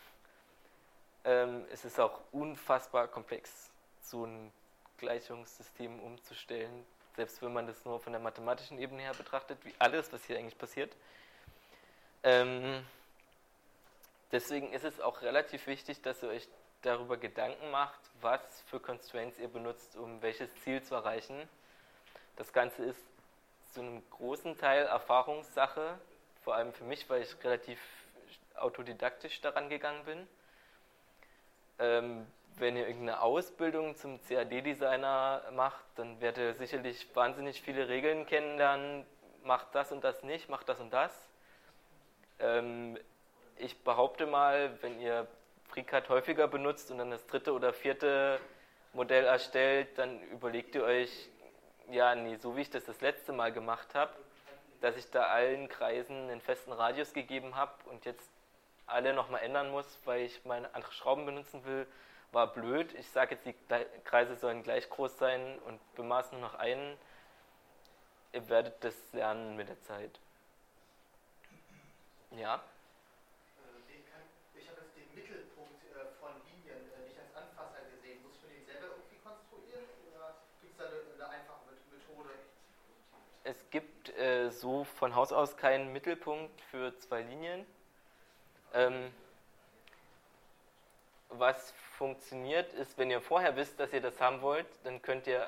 Es ist auch unfassbar komplex, so ein Gleichungssystem umzustellen, selbst wenn man das nur von der mathematischen Ebene her betrachtet, wie alles, was hier eigentlich passiert. Deswegen ist es auch relativ wichtig, dass ihr euch darüber Gedanken macht, was für Constraints ihr benutzt, um welches Ziel zu erreichen. Das Ganze ist zu einem großen Teil Erfahrungssache, vor allem für mich, weil ich relativ autodidaktisch daran gegangen bin. Wenn ihr irgendeine Ausbildung zum CAD-Designer macht, dann werdet ihr sicherlich wahnsinnig viele Regeln kennenlernen. Macht das und das nicht, macht das und das. Ich behaupte mal, wenn ihr FreeCAD häufiger benutzt und dann das dritte oder vierte Modell erstellt, dann überlegt ihr euch, ja, nee, so wie ich das letzte Mal gemacht habe, dass ich da allen Kreisen einen festen Radius gegeben habe und jetzt alle nochmal ändern muss, weil ich meine andere Schrauben benutzen will, war blöd. Ich sage jetzt, die Kreise sollen gleich groß sein und bemaß nur noch einen. Ihr werdet das lernen mit der Zeit. Ja? Ich habe jetzt den Mittelpunkt von Linien nicht als Anfasser gesehen. Muss ich mir den selber irgendwie konstruieren oder gibt es da eine einfache Methode? Es gibt so von Haus aus keinen Mittelpunkt für zwei Linien. Was funktioniert ist, wenn ihr vorher wisst, dass ihr das haben wollt, dann könnt ihr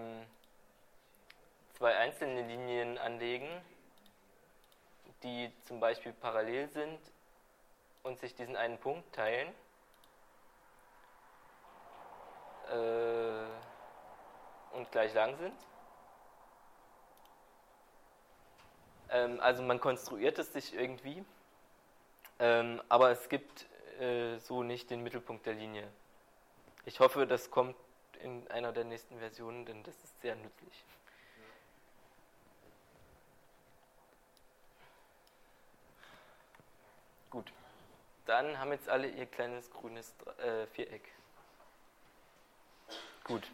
zwei einzelne Linien anlegen, die zum Beispiel parallel sind und sich diesen einen Punkt teilen. Und gleich lang sind. Also man konstruiert es sich irgendwie, aber es gibt so nicht den Mittelpunkt der Linie. Ich hoffe, das kommt in einer der nächsten Versionen, denn das ist sehr nützlich. Gut, dann haben jetzt alle ihr kleines grünes Viereck. Gut.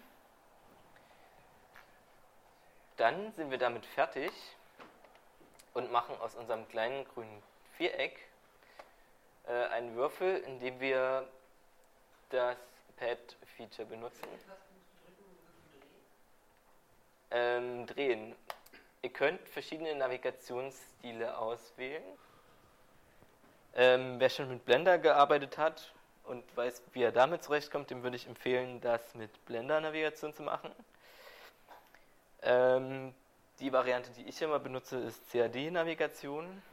Dann sind wir damit fertig und machen aus unserem kleinen grünen Viereck einen Würfel, in dem wir das Pad-Feature benutzen. Drehen. Ihr könnt verschiedene Navigationsstile auswählen. Wer schon mit Blender gearbeitet hat und weiß, wie er damit zurechtkommt, dem würde ich empfehlen, das mit Blender-Navigation zu machen. Die Variante, die ich immer benutze, ist CAD-Navigation.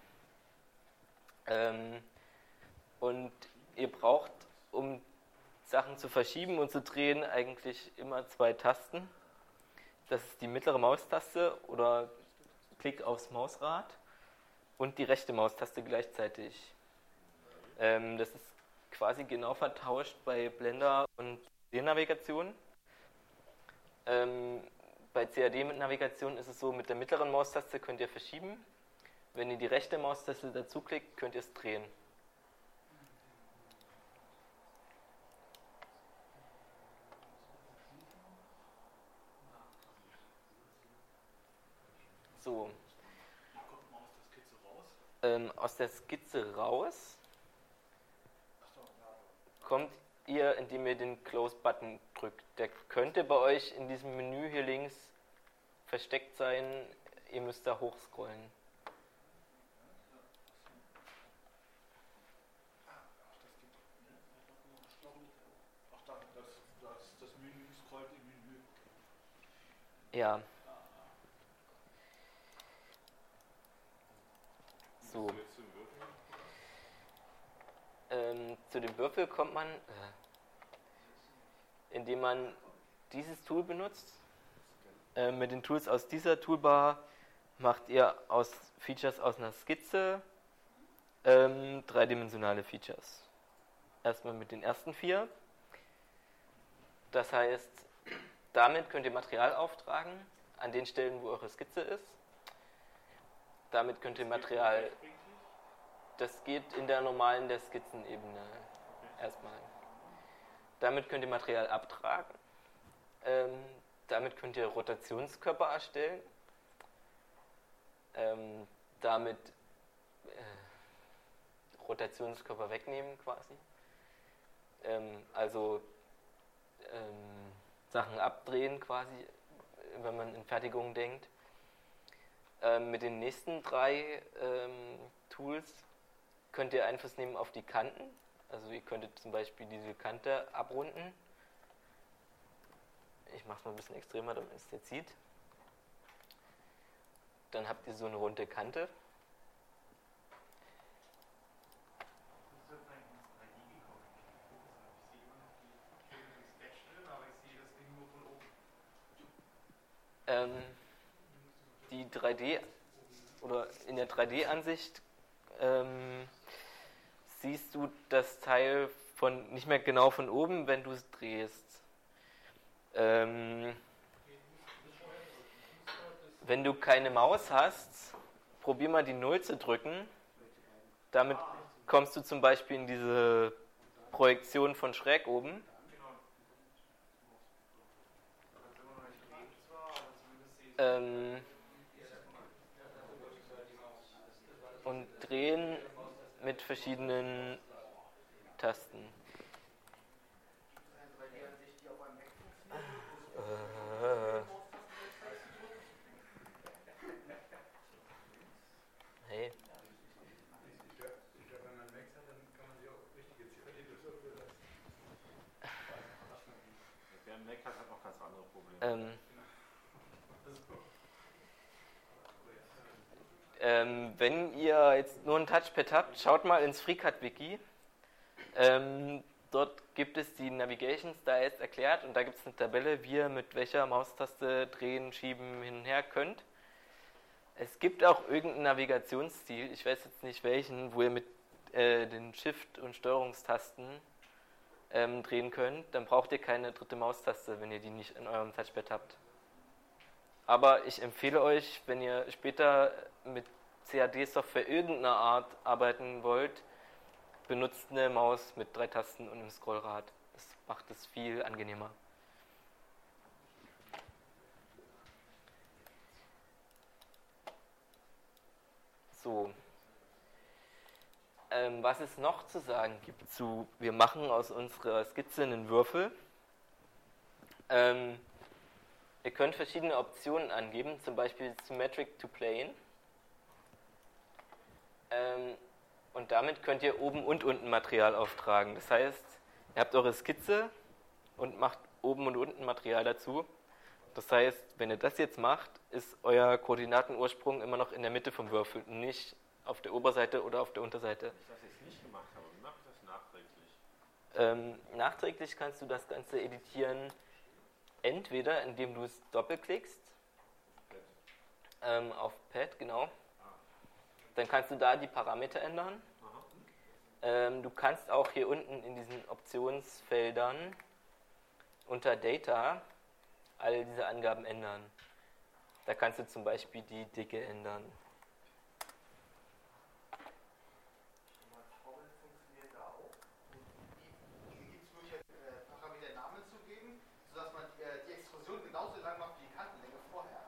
Und ihr braucht, um Sachen zu verschieben und zu drehen, eigentlich immer zwei Tasten. Das ist die mittlere Maustaste oder Klick aufs Mausrad. und die rechte Maustaste gleichzeitig. Das ist quasi genau vertauscht bei Blender und CAD-Navigation. Bei CAD mit Navigation ist es so, mit der mittleren Maustaste könnt ihr verschieben. Wenn ihr die rechte Maustaste dazu klickt, könnt ihr es drehen. So. Wie kommt man aus der Skizze raus? Aus der Skizze raus kommt ihr, indem ihr den Close-Button drückt. Der könnte bei euch in diesem Menü hier links versteckt sein. Ihr müsst da hochscrollen. Das Menü scrollt im Menü. Ja. So. Zu dem Würfel kommt man, indem man dieses Tool benutzt. Mit den Tools aus dieser Toolbar macht ihr aus Features aus einer Skizze dreidimensionale Features. Erstmal mit den ersten 4. Das heißt, damit könnt ihr Material auftragen an den Stellen, wo eure Skizze ist. Damit könnt ihr Material... Das geht in der normalen der Skizzenebene erstmal. Damit könnt ihr Material abtragen. Damit könnt ihr Rotationskörper erstellen. Damit Rotationskörper wegnehmen quasi. Also Sachen abdrehen quasi, wenn man in Fertigung denkt. Mit den nächsten 3 Tools könnt ihr Einfluss nehmen auf die Kanten. Also ihr könntet zum Beispiel diese Kante abrunden. Ich mache es mal ein bisschen extremer, damit es jetzt sieht. Dann habt ihr so eine runde Kante. Die 3D oder in der 3D-Ansicht siehst du das Teil nicht mehr genau von oben, wenn du es drehst. Wenn du keine Maus hast, probier mal die 0 zu drücken. Damit kommst du zum Beispiel in diese Projektion von schräg oben. Und drehen mit verschiedenen Tasten. Hey. Wenn man Macs hat, dann kann man sich auch richtige CAD-Würfel leisten. Wer einen Mac hat noch ganz andere Probleme. Wenn ihr jetzt nur ein Touchpad habt, schaut mal ins FreeCAD-Wiki. Dort gibt es die Navigation Styles erklärt und da gibt es eine Tabelle, wie ihr mit welcher Maustaste drehen, schieben, hin und her könnt. Es gibt auch irgendeinen Navigationsstil, ich weiß jetzt nicht welchen, wo ihr mit den Shift- und Steuerungstasten drehen könnt. Dann braucht ihr keine dritte Maustaste, wenn ihr die nicht in eurem Touchpad habt. Aber ich empfehle euch, wenn ihr später mit CAD-Software irgendeiner Art arbeiten wollt, benutzt eine Maus mit 3 Tasten und einem Scrollrad. Das macht es viel angenehmer. So. Was es noch zu sagen gibt zu, wir machen aus unserer Skizze einen Würfel. Ihr könnt verschiedene Optionen angeben, zum Beispiel Symmetric to Plane. Und damit könnt ihr oben und unten Material auftragen. Das heißt, ihr habt eure Skizze und macht oben und unten Material dazu. Das heißt, wenn ihr das jetzt macht, ist euer Koordinatenursprung immer noch in der Mitte vom Würfel, nicht auf der Oberseite oder auf der Unterseite. Wenn ich das jetzt nicht gemacht habe, wie mache ich das nachträglich? Nachträglich kannst du das Ganze editieren, entweder indem du es doppelklickst, auf Pad, genau. Dann kannst du da die Parameter ändern. Du kannst auch hier unten in diesen Optionsfeldern unter Data all diese Angaben ändern. Da kannst du zum Beispiel die Dicke ändern. Funktioniert da auch. Wie gibt es Möglichkeit, Parameter Namen zu geben, sodass man die Extrusion genauso lang macht wie die Kantenlänge vorher?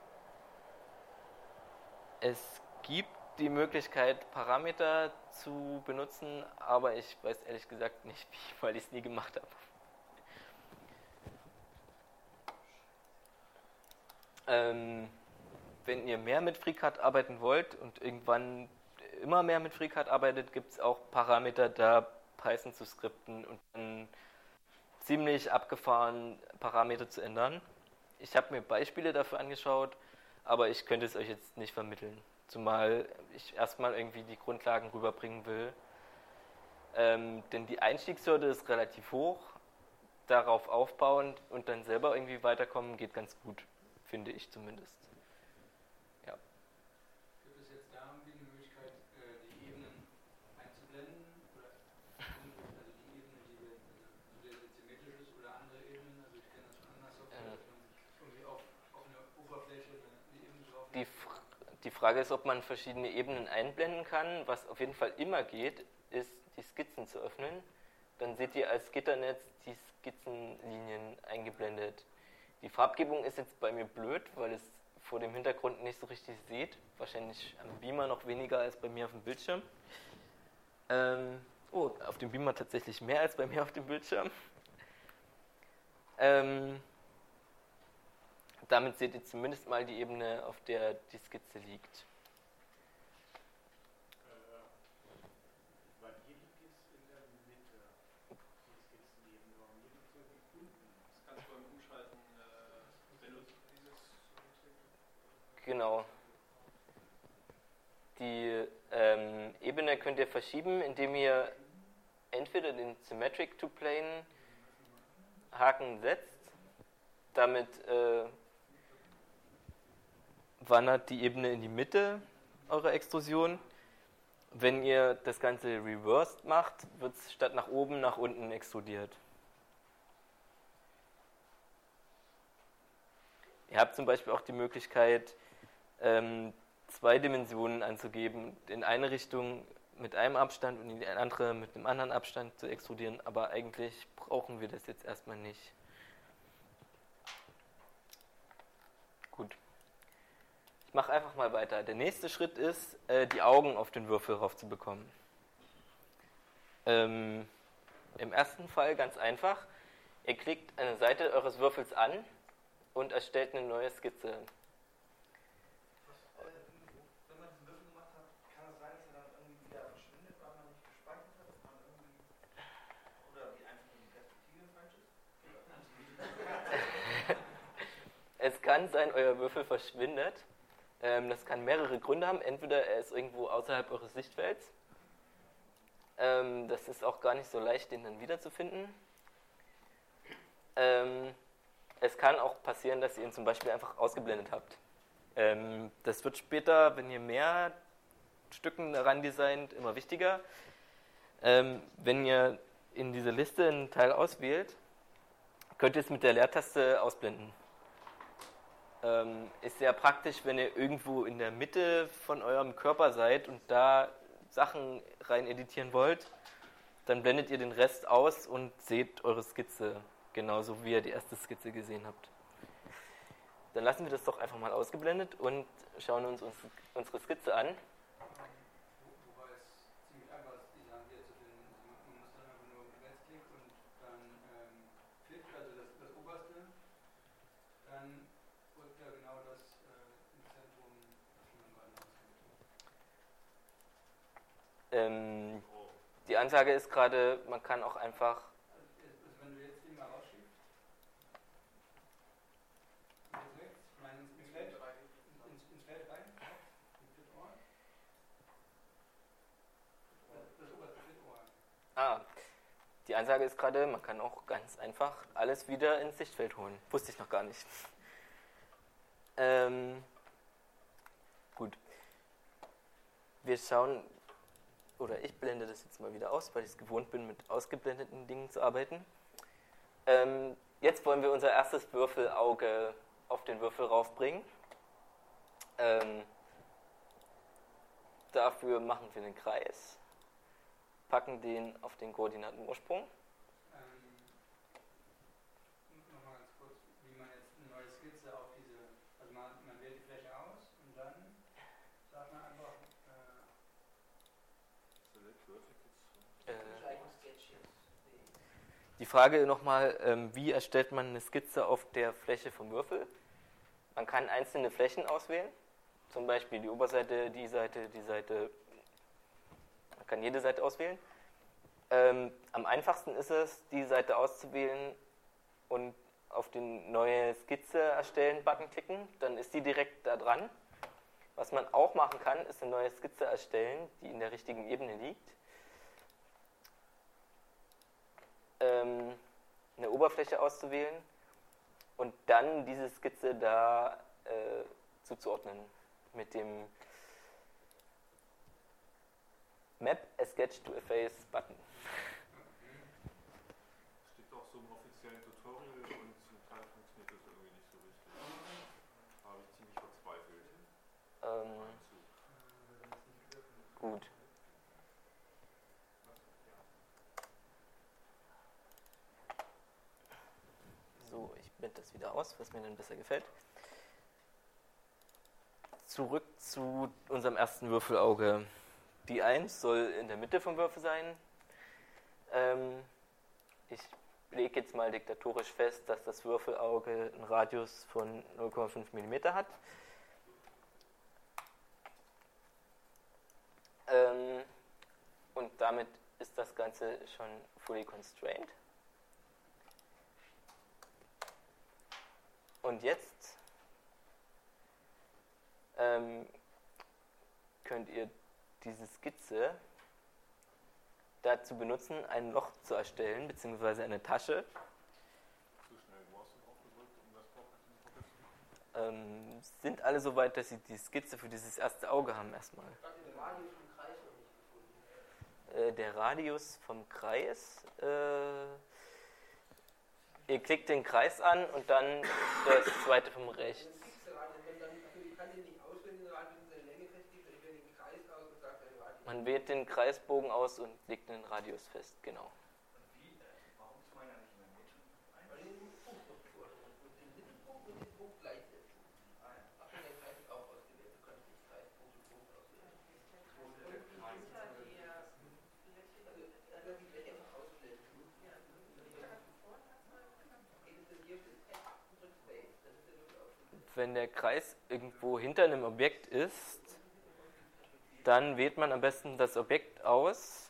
Es gibt die Möglichkeit, Parameter zu benutzen, aber ich weiß ehrlich gesagt nicht, wie, weil ich es nie gemacht habe. Wenn ihr mehr mit FreeCAD arbeiten wollt und irgendwann immer mehr mit FreeCAD arbeitet, gibt es auch Parameter, da Python zu skripten und dann ziemlich abgefahren Parameter zu ändern. Ich habe mir Beispiele dafür angeschaut, aber ich könnte es euch jetzt nicht vermitteln. Zumal ich erstmal irgendwie die Grundlagen rüberbringen will. Denn die Einstiegshürde ist relativ hoch. Darauf aufbauen und dann selber irgendwie weiterkommen, geht ganz gut, finde ich zumindest. Ja. Gibt es jetzt da irgendwie eine Möglichkeit, die Ebenen einzublenden? Oder also die Ebene, die jetzt symmetrisch ist oder andere Ebenen? Also ich kenne das von anderen Software, dass man irgendwie auf eine Oberfläche eine Ebene drauf. Die Frage ist, ob man verschiedene Ebenen einblenden kann. Was auf jeden Fall immer geht, ist, die Skizzen zu öffnen. Dann seht ihr als Gitternetz die Skizzenlinien eingeblendet. Die Farbgebung ist jetzt bei mir blöd, weil es vor dem Hintergrund nicht so richtig seht. Wahrscheinlich am Beamer noch weniger als bei mir auf dem Bildschirm. Auf dem Beamer tatsächlich mehr als bei mir auf dem Bildschirm. Damit seht ihr zumindest mal die Ebene, auf der die Skizze liegt. Bei dir liegt es in der Mitte, die Skizzenebene. Warum liegt es so unten? Das kannst du beim Umschalten benutzen, dieses Symmetrie. Genau. Die Ebene könnt ihr verschieben, indem ihr entweder den Symmetric to Plane Haken setzt. Damit wandert die Ebene in die Mitte eurer Extrusion. Wenn ihr das Ganze reversed macht, wird es statt nach oben nach unten extrudiert. Ihr habt zum Beispiel auch die Möglichkeit, 2 Dimensionen anzugeben, in eine Richtung mit einem Abstand und in die andere mit einem anderen Abstand zu extrudieren, aber eigentlich brauchen wir das jetzt erstmal nicht. Gut. Ich mache einfach mal weiter. Der nächste Schritt ist, die Augen auf den Würfel raufzubekommen. Im ersten Fall ganz einfach. Ihr klickt eine Seite eures Würfels an und erstellt eine neue Skizze. Wenn man diesen Würfel gemacht hat, kann es sein, dass er dann irgendwie wieder verschwindet, weil man nicht gespeichert hat, dass man irgendwie oder die einfach die Perspektive falsch ist? Es kann sein, euer Würfel verschwindet. Das kann mehrere Gründe haben. Entweder er ist irgendwo außerhalb eures Sichtfelds. Das ist auch gar nicht so leicht, den dann wiederzufinden. Es kann auch passieren, dass ihr ihn zum Beispiel einfach ausgeblendet habt. Das wird später, wenn ihr mehr Stücken daran designt, immer wichtiger. Wenn ihr in dieser Liste einen Teil auswählt, könnt ihr es mit der Leertaste ausblenden. Ist sehr praktisch, wenn ihr irgendwo in der Mitte von eurem Körper seid und da Sachen rein editieren wollt, dann blendet ihr den Rest aus und seht eure Skizze, genauso wie ihr die erste Skizze gesehen habt. Dann lassen wir das doch einfach mal ausgeblendet und schauen uns unsere Skizze an. Wobei es ziemlich einfach ist, die Sachen hier zu finden. Man muss dann einfach nur mit Rechtsklick und dann Fit, also das oberste, dann rückt ja genau das im Zentrum, was man gerade ausgeht. Die Ansage ist gerade, man kann auch einfach... Also wenn du jetzt den mal rausschiebst, jetzt rechts, ich meine ins Feld rein, in Fit All. Das oberste Fit All. Die Ansage ist gerade, man kann auch ganz einfach alles wieder ins Sichtfeld holen. Wusste ich noch gar nicht. Gut. wir schauen, oder ich blende das jetzt mal wieder aus, weil ich es gewohnt bin, mit ausgeblendeten Dingen zu arbeiten. Jetzt wollen wir unser erstes Würfelauge auf den Würfel raufbringen. Dafür machen wir einen Kreis, packen den auf den Koordinatenursprung. Nochmal ganz kurz, wie man jetzt eine neue Skizze auf diese, also man wählt die Fläche aus und dann sagt man einfach die Frage nochmal, wie erstellt man eine Skizze auf der Fläche vom Würfel? Man kann einzelne Flächen auswählen, zum Beispiel die Oberseite, die Seite, man kann jede Seite auswählen. Am einfachsten ist es, die Seite auszuwählen und auf den neue Skizze erstellen Button klicken, dann ist die direkt da dran. Was man auch machen kann, ist eine neue Skizze erstellen, die in der richtigen Ebene liegt. Eine Oberfläche auszuwählen und dann diese Skizze da zuzuordnen mit dem Map a Sketch to a Face Button. Steht auch so im offiziellen Tutorial und zum Teil funktioniert das irgendwie nicht so richtig. Da habe ich ziemlich verzweifelt. Gut. So, ich blende das wieder aus, was mir dann besser gefällt. Zurück zu unserem ersten Würfelauge. Die 1 soll in der Mitte vom Würfel sein. Ich lege jetzt mal diktatorisch fest, dass das Würfelauge einen Radius von 0,5 mm hat. Und damit ist das Ganze schon fully constrained. Und jetzt könnt ihr diese Skizze dazu benutzen, ein Loch zu erstellen, beziehungsweise eine Tasche. So schnell warst du aufgedrückt, um das Pocket Sind alle so weit, dass sie die Skizze für dieses erste Auge haben erstmal. Der Radius vom Kreis. Ihr klickt den Kreis an und dann das zweite vom rechts. Man wählt den Kreisbogen aus und legt den Radius fest, genau. Warum ist meiner nicht in der Mitte? Wenn der Kreis irgendwo hinter einem Objekt ist, dann wählt man am besten das Objekt aus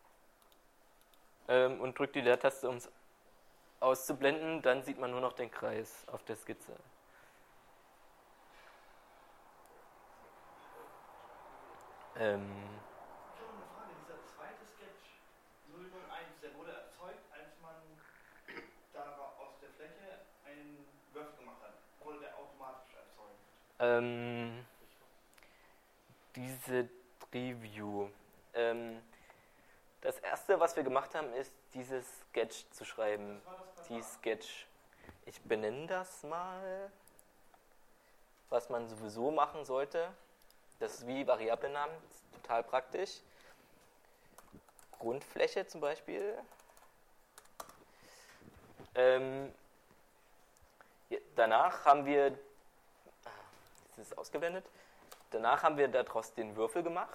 und drückt die Leertaste, um es auszublenden. Dann sieht man nur noch den Kreis auf der Skizze. Ich habe eine Frage. Dieser zweite Sketch 001, der wurde erzeugt, als man da aus der Fläche einen Würfel gemacht hat. Wurde der automatisch erzeugt? Diese Review. Das erste, was wir gemacht haben, ist dieses Sketch zu schreiben. Die Sketch. Ich benenne das mal, was man sowieso machen sollte. Das ist wie Variablennamen, das ist total praktisch. Grundfläche zum Beispiel. Danach haben wir, jetzt ist es ausgeblendet, danach haben wir daraus den Würfel gemacht.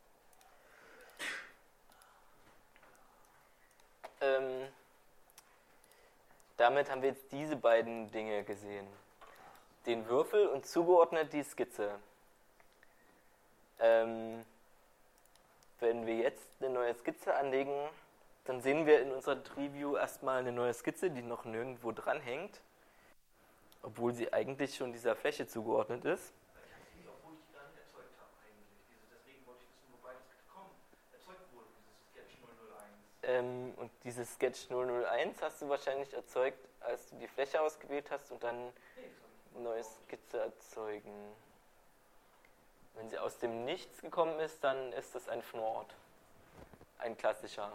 Damit haben wir jetzt diese beiden Dinge gesehen. Den Würfel und zugeordnet die Skizze. Wenn wir jetzt eine neue Skizze anlegen, dann sehen wir in unserer Review erstmal eine neue Skizze, die noch nirgendwo dranhängt, obwohl sie eigentlich schon dieser Fläche zugeordnet ist. Obwohl ich die gar nicht erzeugt habe eigentlich. Deswegen wollte ich wissen, wobei das erzeugt wurde, dieses Sketch 001. Und dieses Sketch 001 hast du wahrscheinlich erzeugt, als du die Fläche ausgewählt hast und dann eine neue Skizze erzeugen. Wenn sie aus dem Nichts gekommen ist, dann ist das ein Fnord. Ein klassischer.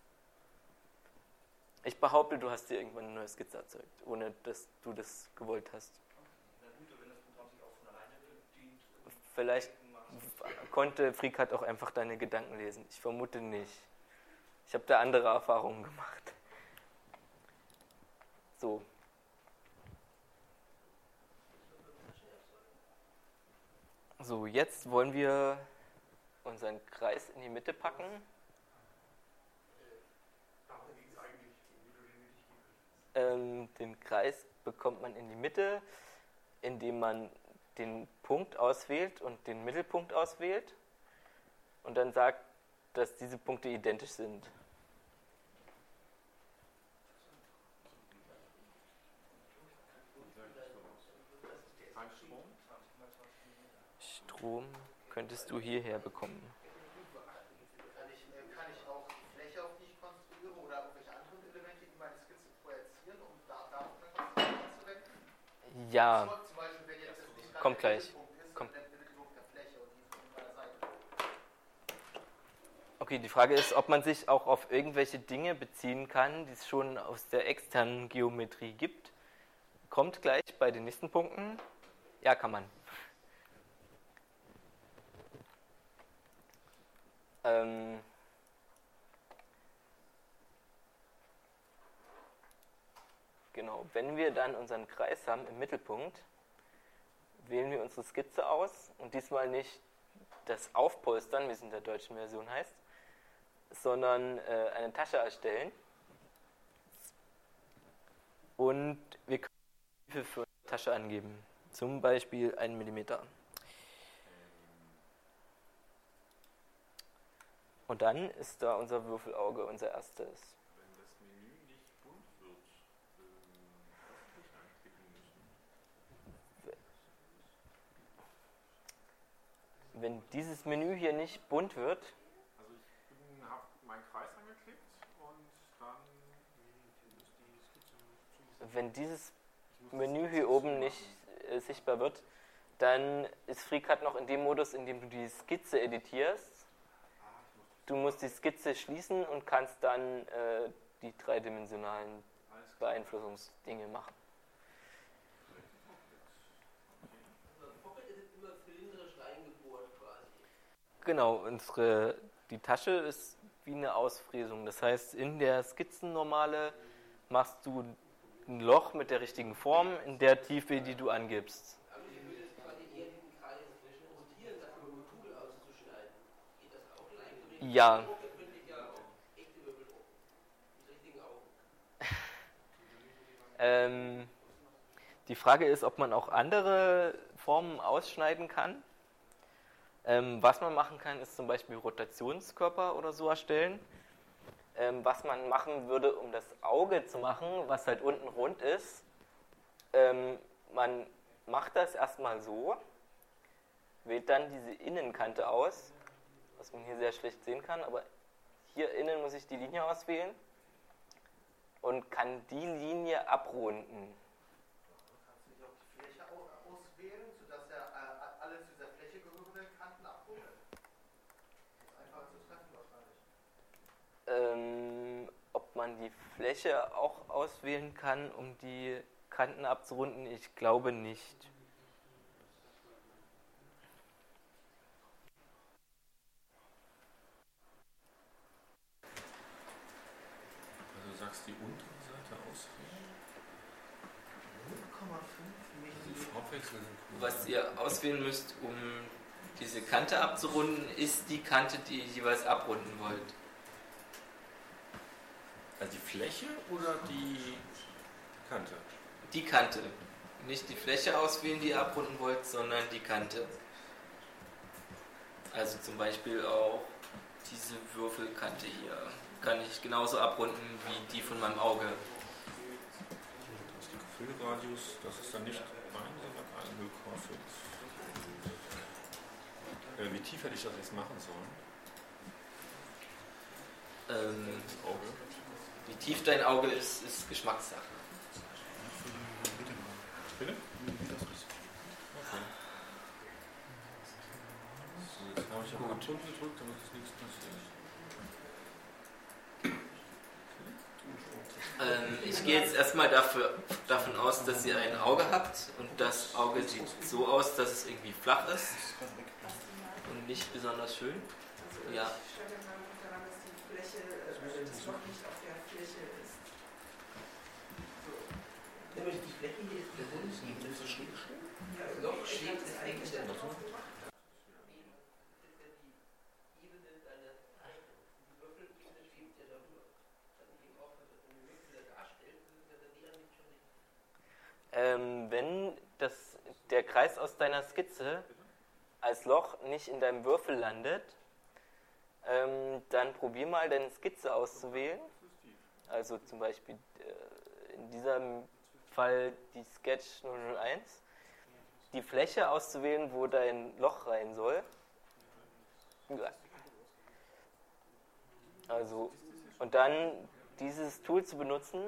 Ich behaupte, du hast dir irgendwann eine neue Skizze erzeugt, ohne dass du das gewollt hast. Na gut, wenn das Programm sich auch von alleine bedient. Vielleicht konnte FreeCAD auch einfach deine Gedanken lesen. Ich vermute nicht. Ich habe da andere Erfahrungen gemacht. So. So, jetzt wollen wir unseren Kreis in die Mitte packen. Den Kreis bekommt man in die Mitte, indem man den Punkt auswählt und den Mittelpunkt auswählt und dann sagt, dass diese Punkte identisch sind. Strom könntest du hierher bekommen. Kann ich auch die Fläche, auf die ich konstruiere, oder irgendwelche anderen Elemente in meine Skizze projizieren, um darauf dann was anzuwenden? Ja, Zum Beispiel, wenn jetzt das nicht kommt gerade gleich. der Mittelpunkt ist, Kommt. sondern der Mittelpunkt der Fläche und die von meiner Seite. Okay, die Frage ist, ob man sich auch auf irgendwelche Dinge beziehen kann, die es schon aus der externen Geometrie gibt. Kommt gleich bei den nächsten Punkten. Ja, kann man. Genau, wenn wir dann unseren Kreis haben im Mittelpunkt, wählen wir unsere Skizze aus und diesmal nicht das Aufpolstern, wie es in der deutschen Version heißt, sondern eine Tasche erstellen. Und wir können die Tiefe für die Tasche angeben, zum Beispiel 1 mm. Und dann ist da unser Würfelauge, unser erstes. Wenn das Menü nicht bunt wird, was muss ich anklicken müssen? Wenn dieses Menü hier nicht bunt wird, Also ich habe meinen Kreis angeklickt und dann wenn dieses Menü hier oben nicht sichtbar wird, dann ist FreeCAD noch in dem Modus, in dem du die Skizze editierst. Du musst die Skizze schließen und kannst dann die dreidimensionalen Beeinflussungsdinge machen. Also Pocket ist immer zylindrisch reingebohrt quasi. Genau, die Tasche ist wie eine Ausfräsung. Das heißt, in der Skizzennormale machst du ein Loch mit der richtigen Form in der Tiefe, die du angibst. Aber ich würde jetzt quasi eher diesen Kreis rotieren, das mit dem Tool auszuschneiden. Geht das auch leicht? Ja. Pocket könnte ich ja auch echte Wirbel mit richtigen Augen. Die Frage ist, ob man auch andere Formen ausschneiden kann. Was man machen kann, ist zum Beispiel Rotationskörper oder so erstellen. Was man machen würde, um das Auge zu machen, was halt unten rund ist, man macht das erstmal so, wählt dann diese Innenkante aus, was man hier sehr schlecht sehen kann, aber hier innen muss ich die Linie auswählen und kann die Linie abrunden. Kannst du nicht auch die Fläche auswählen, sodass er alle zu dieser Fläche gehörenden Kanten abrundet? Das ist einfacher zu treffen wahrscheinlich. Ob man die Fläche auch auswählen kann, um die Kanten abzurunden, ich glaube nicht. Also du sagst die untere Seite auswählen? 0,5 Die Farbwechsel sind cool. Was ihr auswählen müsst, um diese Kante abzurunden, ist die Kante, die ihr jeweils abrunden wollt. Also die Fläche oder die Kante? Die Kante. Nicht die Fläche auswählen, die ihr abrunden wollt, sondern die Kante. Also zum Beispiel auch diese Würfelkante hier. Kann ich genauso abrunden wie die von meinem Auge. Das ist der Gefüllradius, das ist dann nicht 1, sondern 0,5. Wie tief hätte ich das jetzt machen sollen? Das Auge. Wie tief dein Auge ist Geschmackssache. Bitte? Okay. Aber ich habe Abgrund gedrückt, damit ist nichts passiert. Ich gehe jetzt erstmal davon aus, dass ihr ein Auge habt und das Auge sieht so aus, dass es irgendwie flach ist und nicht besonders schön. Ja. Ich stelle mir mal daran, dass die Fläche, das Loch nicht auf der Fläche ist. Nämlich die Fläche hier ist gebunden. Das ist so schräg. Ja, Das Loch steht ist eigentlich der Loch. Wenn der Kreis aus deiner Skizze als Loch nicht in deinem Würfel landet, dann probier mal deine Skizze auszuwählen. Also zum Beispiel in diesem Fall die Sketch 001. Die Fläche auszuwählen, wo dein Loch rein soll. Also, und dann dieses Tool zu benutzen,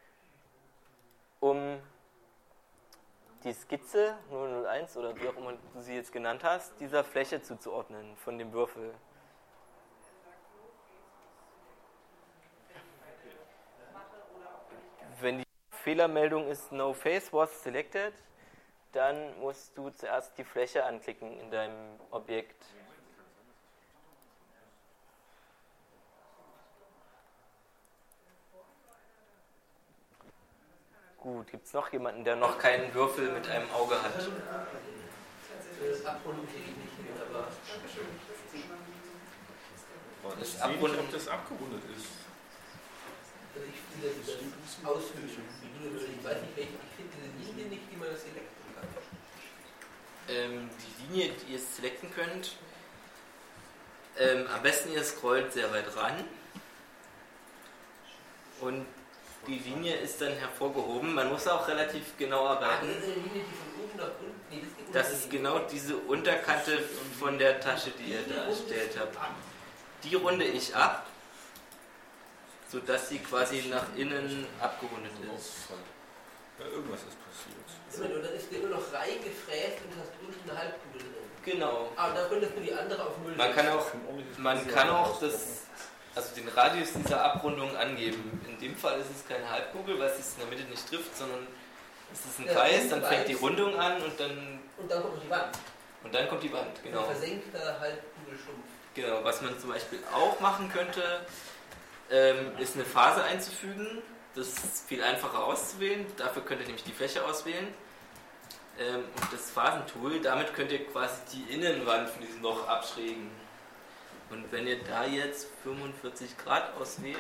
um die Skizze 001 oder wie auch immer du sie jetzt genannt hast, dieser Fläche zuzuordnen von dem Würfel. Wenn die Fehlermeldung ist No Face was selected, dann musst du zuerst die Fläche anklicken in deinem Objekt. Gut, gibt es noch jemanden, der noch keinen Würfel mit einem Auge hat? Das Abrunden kriege ich nicht hin, aber Ich sehe nicht, ob das abgerundet ist. also ich finde das Aushöhlen. Ich weiß nicht, ich finde diese Linie nicht, wie man das selecten kann. Die Linie, die ihr selecten könnt, am besten ihr scrollt sehr weit ran und die Linie ist dann hervorgehoben. Man muss auch relativ genau arbeiten. Das ist eine Linie, die von oben nach unten. Nee, das ist genau diese Unterkante von der Tasche, die ihr da erstellt habt. Die runde ich ab, sodass sie quasi nach innen abgerundet ist. Ja, irgendwas ist passiert. Und dann ist der nur noch reingefräst und hast unten eine Halbkugel drin. Genau. Aber da könntest du die andere auf Null Man kann auch den Radius dieser Abrundung angeben. In dem Fall ist es keine Halbkugel, weil es sich in der Mitte nicht trifft, sondern es ist ein Kreis, dann fängt die Rundung an und dann... Und dann kommt noch die Wand. Und dann kommt die Wand, genau. Ein versenkter Halbkugelstumpf. Genau, was man zum Beispiel auch machen könnte, ist eine Phase einzufügen. Das ist viel einfacher auszuwählen. Dafür könnt ihr nämlich die Fläche auswählen. Und das Phasentool, damit könnt ihr quasi die Innenwand von diesem Loch abschrägen. Und wenn ihr da jetzt 45 Grad auswählt,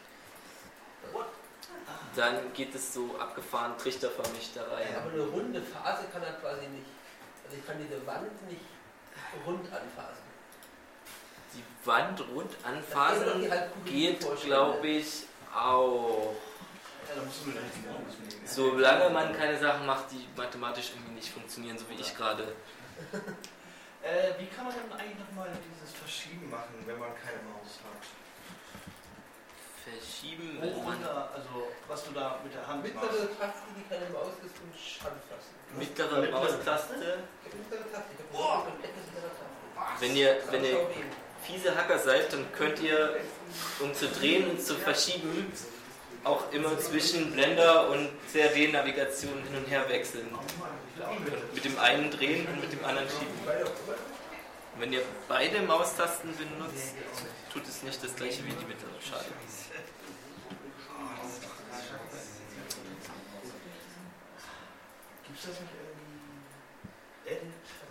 dann geht es so abgefahren trichterförmig da rein. Ja, aber eine runde Phase kann er quasi nicht. Also ich kann diese Wand nicht rund anfassen. Die Wand rund anfassen geht, glaube ich, auch. Solange man keine Sachen macht, die mathematisch irgendwie nicht funktionieren, so wie ich gerade. Wie kann man denn eigentlich nochmal dieses Verschieben machen, wenn man keine Maus hat? Verschieben? Hoch, runter, also was du da mit der Hand machst. Mittlere Taste, die keine Maus ist, und anfassen. Mittlere Maustaste? Mittlere Taste. Wenn ihr fiese Hacker seid, dann könnt ihr, um zu drehen und zu verschieben, auch immer zwischen Blender und CAD-Navigation hin und her wechseln. Und mit dem einen drehen und mit dem anderen schieben. Und wenn ihr beide Maustasten benutzt, tut es nicht das gleiche wie die mittlere. Schade. Gibt es das nicht irgendwie?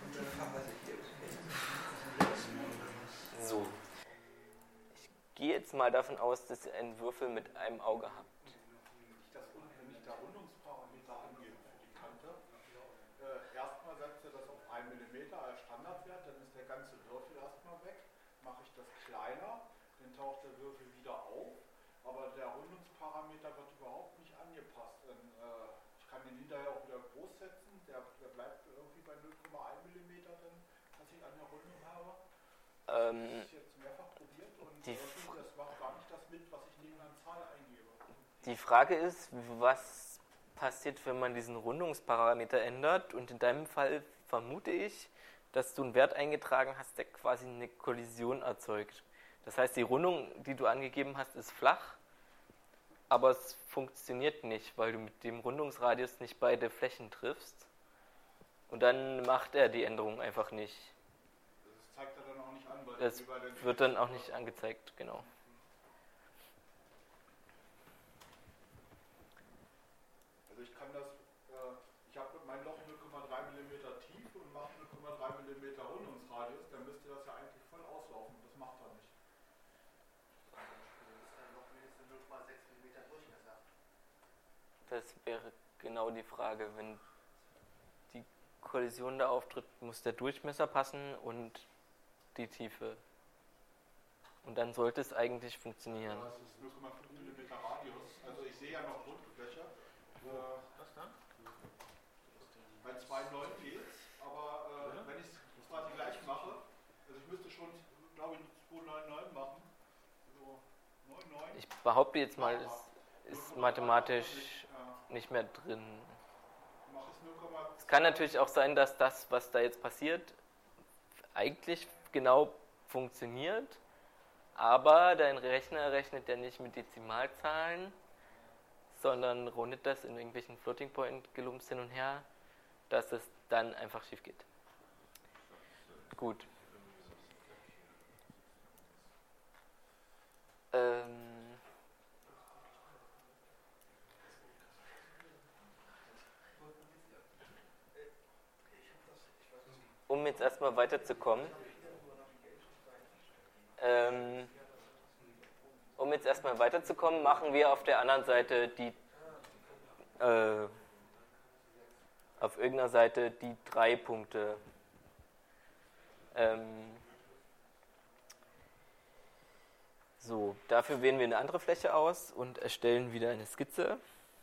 So. Ich gehe jetzt mal davon aus, dass ihr einen Würfel mit einem Auge habt. Wenn ich da Rundungsparameter angebe für die Kante, erstmal setzt er das auf 1 mm als Standardwert, dann ist der ganze Würfel erstmal weg. Mache ich das kleiner, dann taucht der Würfel wieder auf, aber der Rundungsparameter wird überhaupt nicht angepasst. Ich kann den hinterher auch wieder groß setzen, der bleibt irgendwie bei 0,1 mm, dann, was ich an der Rundung habe. Das habe ich jetzt mehrfach probiert und das macht gar nicht das mit, was ich neben einer Zahl eingebe. Die Frage ist, was passiert, wenn man diesen Rundungsparameter ändert? Und in deinem Fall vermute ich, dass du einen Wert eingetragen hast, der quasi eine Kollision erzeugt. Das heißt, die Rundung, die du angegeben hast, ist flach, aber es funktioniert nicht, weil du mit dem Rundungsradius nicht beide Flächen triffst. Und dann macht er die Änderung einfach nicht. Das zeigt er dann auch nicht an, weil das wird dann auch nicht angezeigt, genau. Also ich kann das, ich habe mein Loch 0,3 mm tief und mache 0,3 mm Rundungsradius, dann müsste das ja eigentlich voll auslaufen. Das macht er nicht. Das wäre genau die Frage. Wenn die Kollision da auftritt, muss der Durchmesser passen und die Tiefe. Und dann sollte es eigentlich funktionieren. Das ist 0,5 mm Radius. Also ich sehe ja noch Rundfläche. Was dann? Bei 2,9 geht's, aber wenn ich es quasi gleich mache, also ich müsste schon, glaube ich, 2,99 machen. So 9,9. Ich behaupte jetzt mal, es ist mathematisch nicht mehr drin. Es kann natürlich auch sein, dass das, was da jetzt passiert, eigentlich genau funktioniert, aber dein Rechner rechnet ja nicht mit Dezimalzahlen, sondern rundet das in irgendwelchen Floating Point Gelumps hin und her, dass es dann einfach schief geht. Gut. Um jetzt erstmal weiterzukommen, machen wir auf der anderen Seite auf irgendeiner Seite die 3 Punkte. So, dafür wählen wir eine andere Fläche aus und erstellen wieder eine Skizze.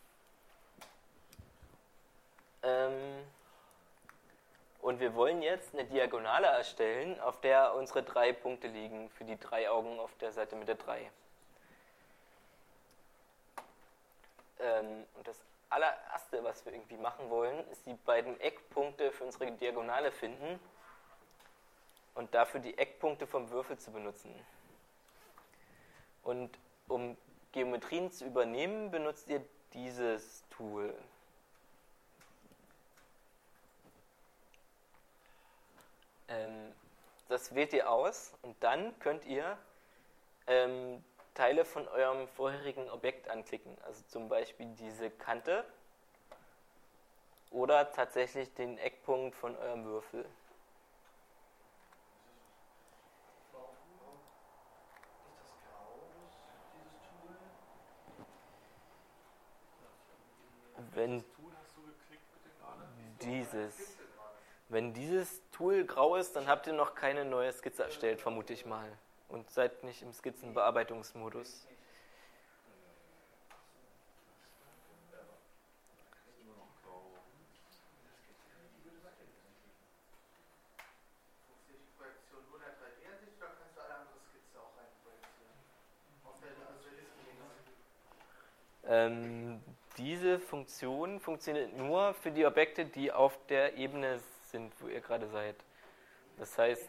Und wir wollen jetzt eine Diagonale erstellen, auf der unsere 3 Punkte liegen, für die 3 Augen auf der Seite mit der 3. Und das allererste, was wir irgendwie machen wollen, ist die beiden Eckpunkte für unsere Diagonale finden und dafür die Eckpunkte vom Würfel zu benutzen. Und um Geometrien zu übernehmen, benutzt ihr dieses Tool. Das wählt ihr aus und dann könnt ihr Teile von eurem vorherigen Objekt anklicken. Also zum Beispiel diese Kante oder tatsächlich den Eckpunkt von eurem Würfel. Wenn dieses Tool grau ist, dann habt ihr noch keine neue Skizze erstellt, vermute ich mal. Und seid nicht im Skizzenbearbeitungsmodus. Diese Funktion funktioniert nur für die Objekte, die auf der Ebene sind, wo ihr gerade seid. Das heißt,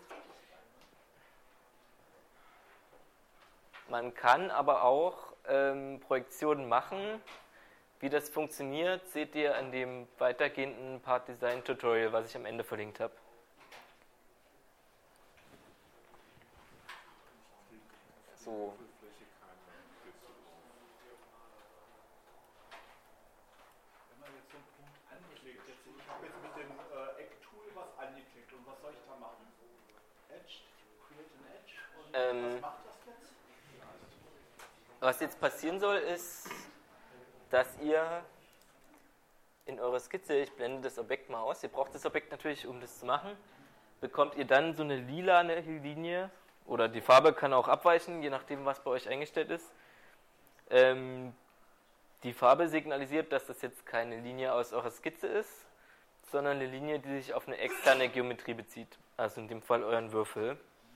man kann aber auch Projektionen machen. Wie das funktioniert, seht ihr an dem weitergehenden Part Design Tutorial, was ich am Ende verlinkt habe. So. Was jetzt passieren soll, ist, dass ihr in eurer Skizze, ich blende das Objekt mal aus, ihr braucht das Objekt natürlich, um das zu machen, bekommt ihr dann so eine lilane Linie, oder die Farbe kann auch abweichen, je nachdem, was bei euch eingestellt ist. Die Farbe signalisiert, dass das jetzt keine Linie aus eurer Skizze ist, sondern eine Linie, die sich auf eine externe Geometrie bezieht, also in dem Fall euren Würfel.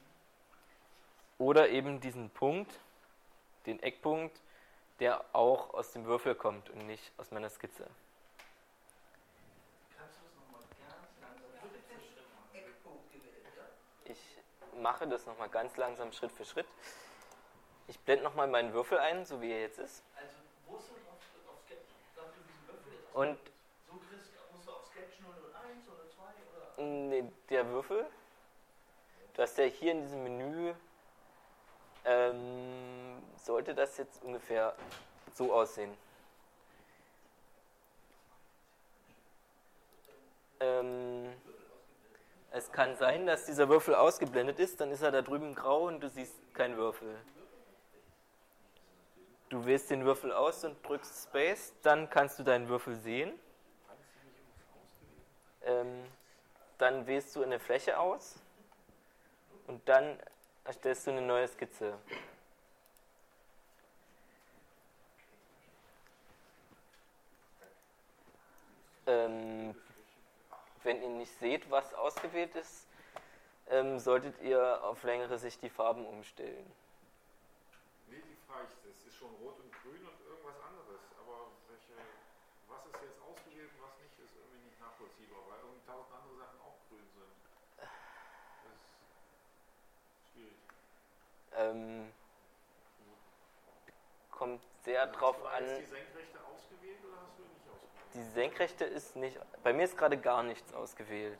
Oder eben diesen Punkt, den Eckpunkt, der auch aus dem Würfel kommt und nicht aus meiner Skizze. Kannst du das nochmal ganz langsam? Wo wird denn Eckpunkt Ich mache das nochmal ganz langsam Schritt für Schritt. Ich blende nochmal meinen Würfel ein, so wie er jetzt ist. Also, wo ist du auf Sketch? Sagst du diesen Würfel jetzt? Und So musst du auf Sketch 001 oder 2 oder? nee, der Würfel, du hast ja hier in diesem Menü, sollte das jetzt ungefähr so aussehen. Es kann sein, dass dieser Würfel ausgeblendet ist, dann ist er da drüben grau und du siehst keinen Würfel. Du wählst den Würfel aus und drückst Space, dann kannst du deinen Würfel sehen. Dann wählst du eine Fläche aus und dann erstellst du eine neue Skizze. Wenn ihr nicht seht, was ausgewählt ist, solltet ihr auf längere Sicht die Farben umstellen. Nee, die frage ich, das ist schon rot und grün und irgendwas anderes, aber was ist jetzt ausgewählt und was nicht, ist irgendwie nicht nachvollziehbar, weil irgendwie 1000 andere Sachen auch grün sind. Das ist schwierig. Kommt sehr drauf an. Hast du die Senkrechte ausgewählt oder hast du die nicht ausgewählt? Die Senkrechte ist nicht, bei mir ist gerade gar nichts ausgewählt.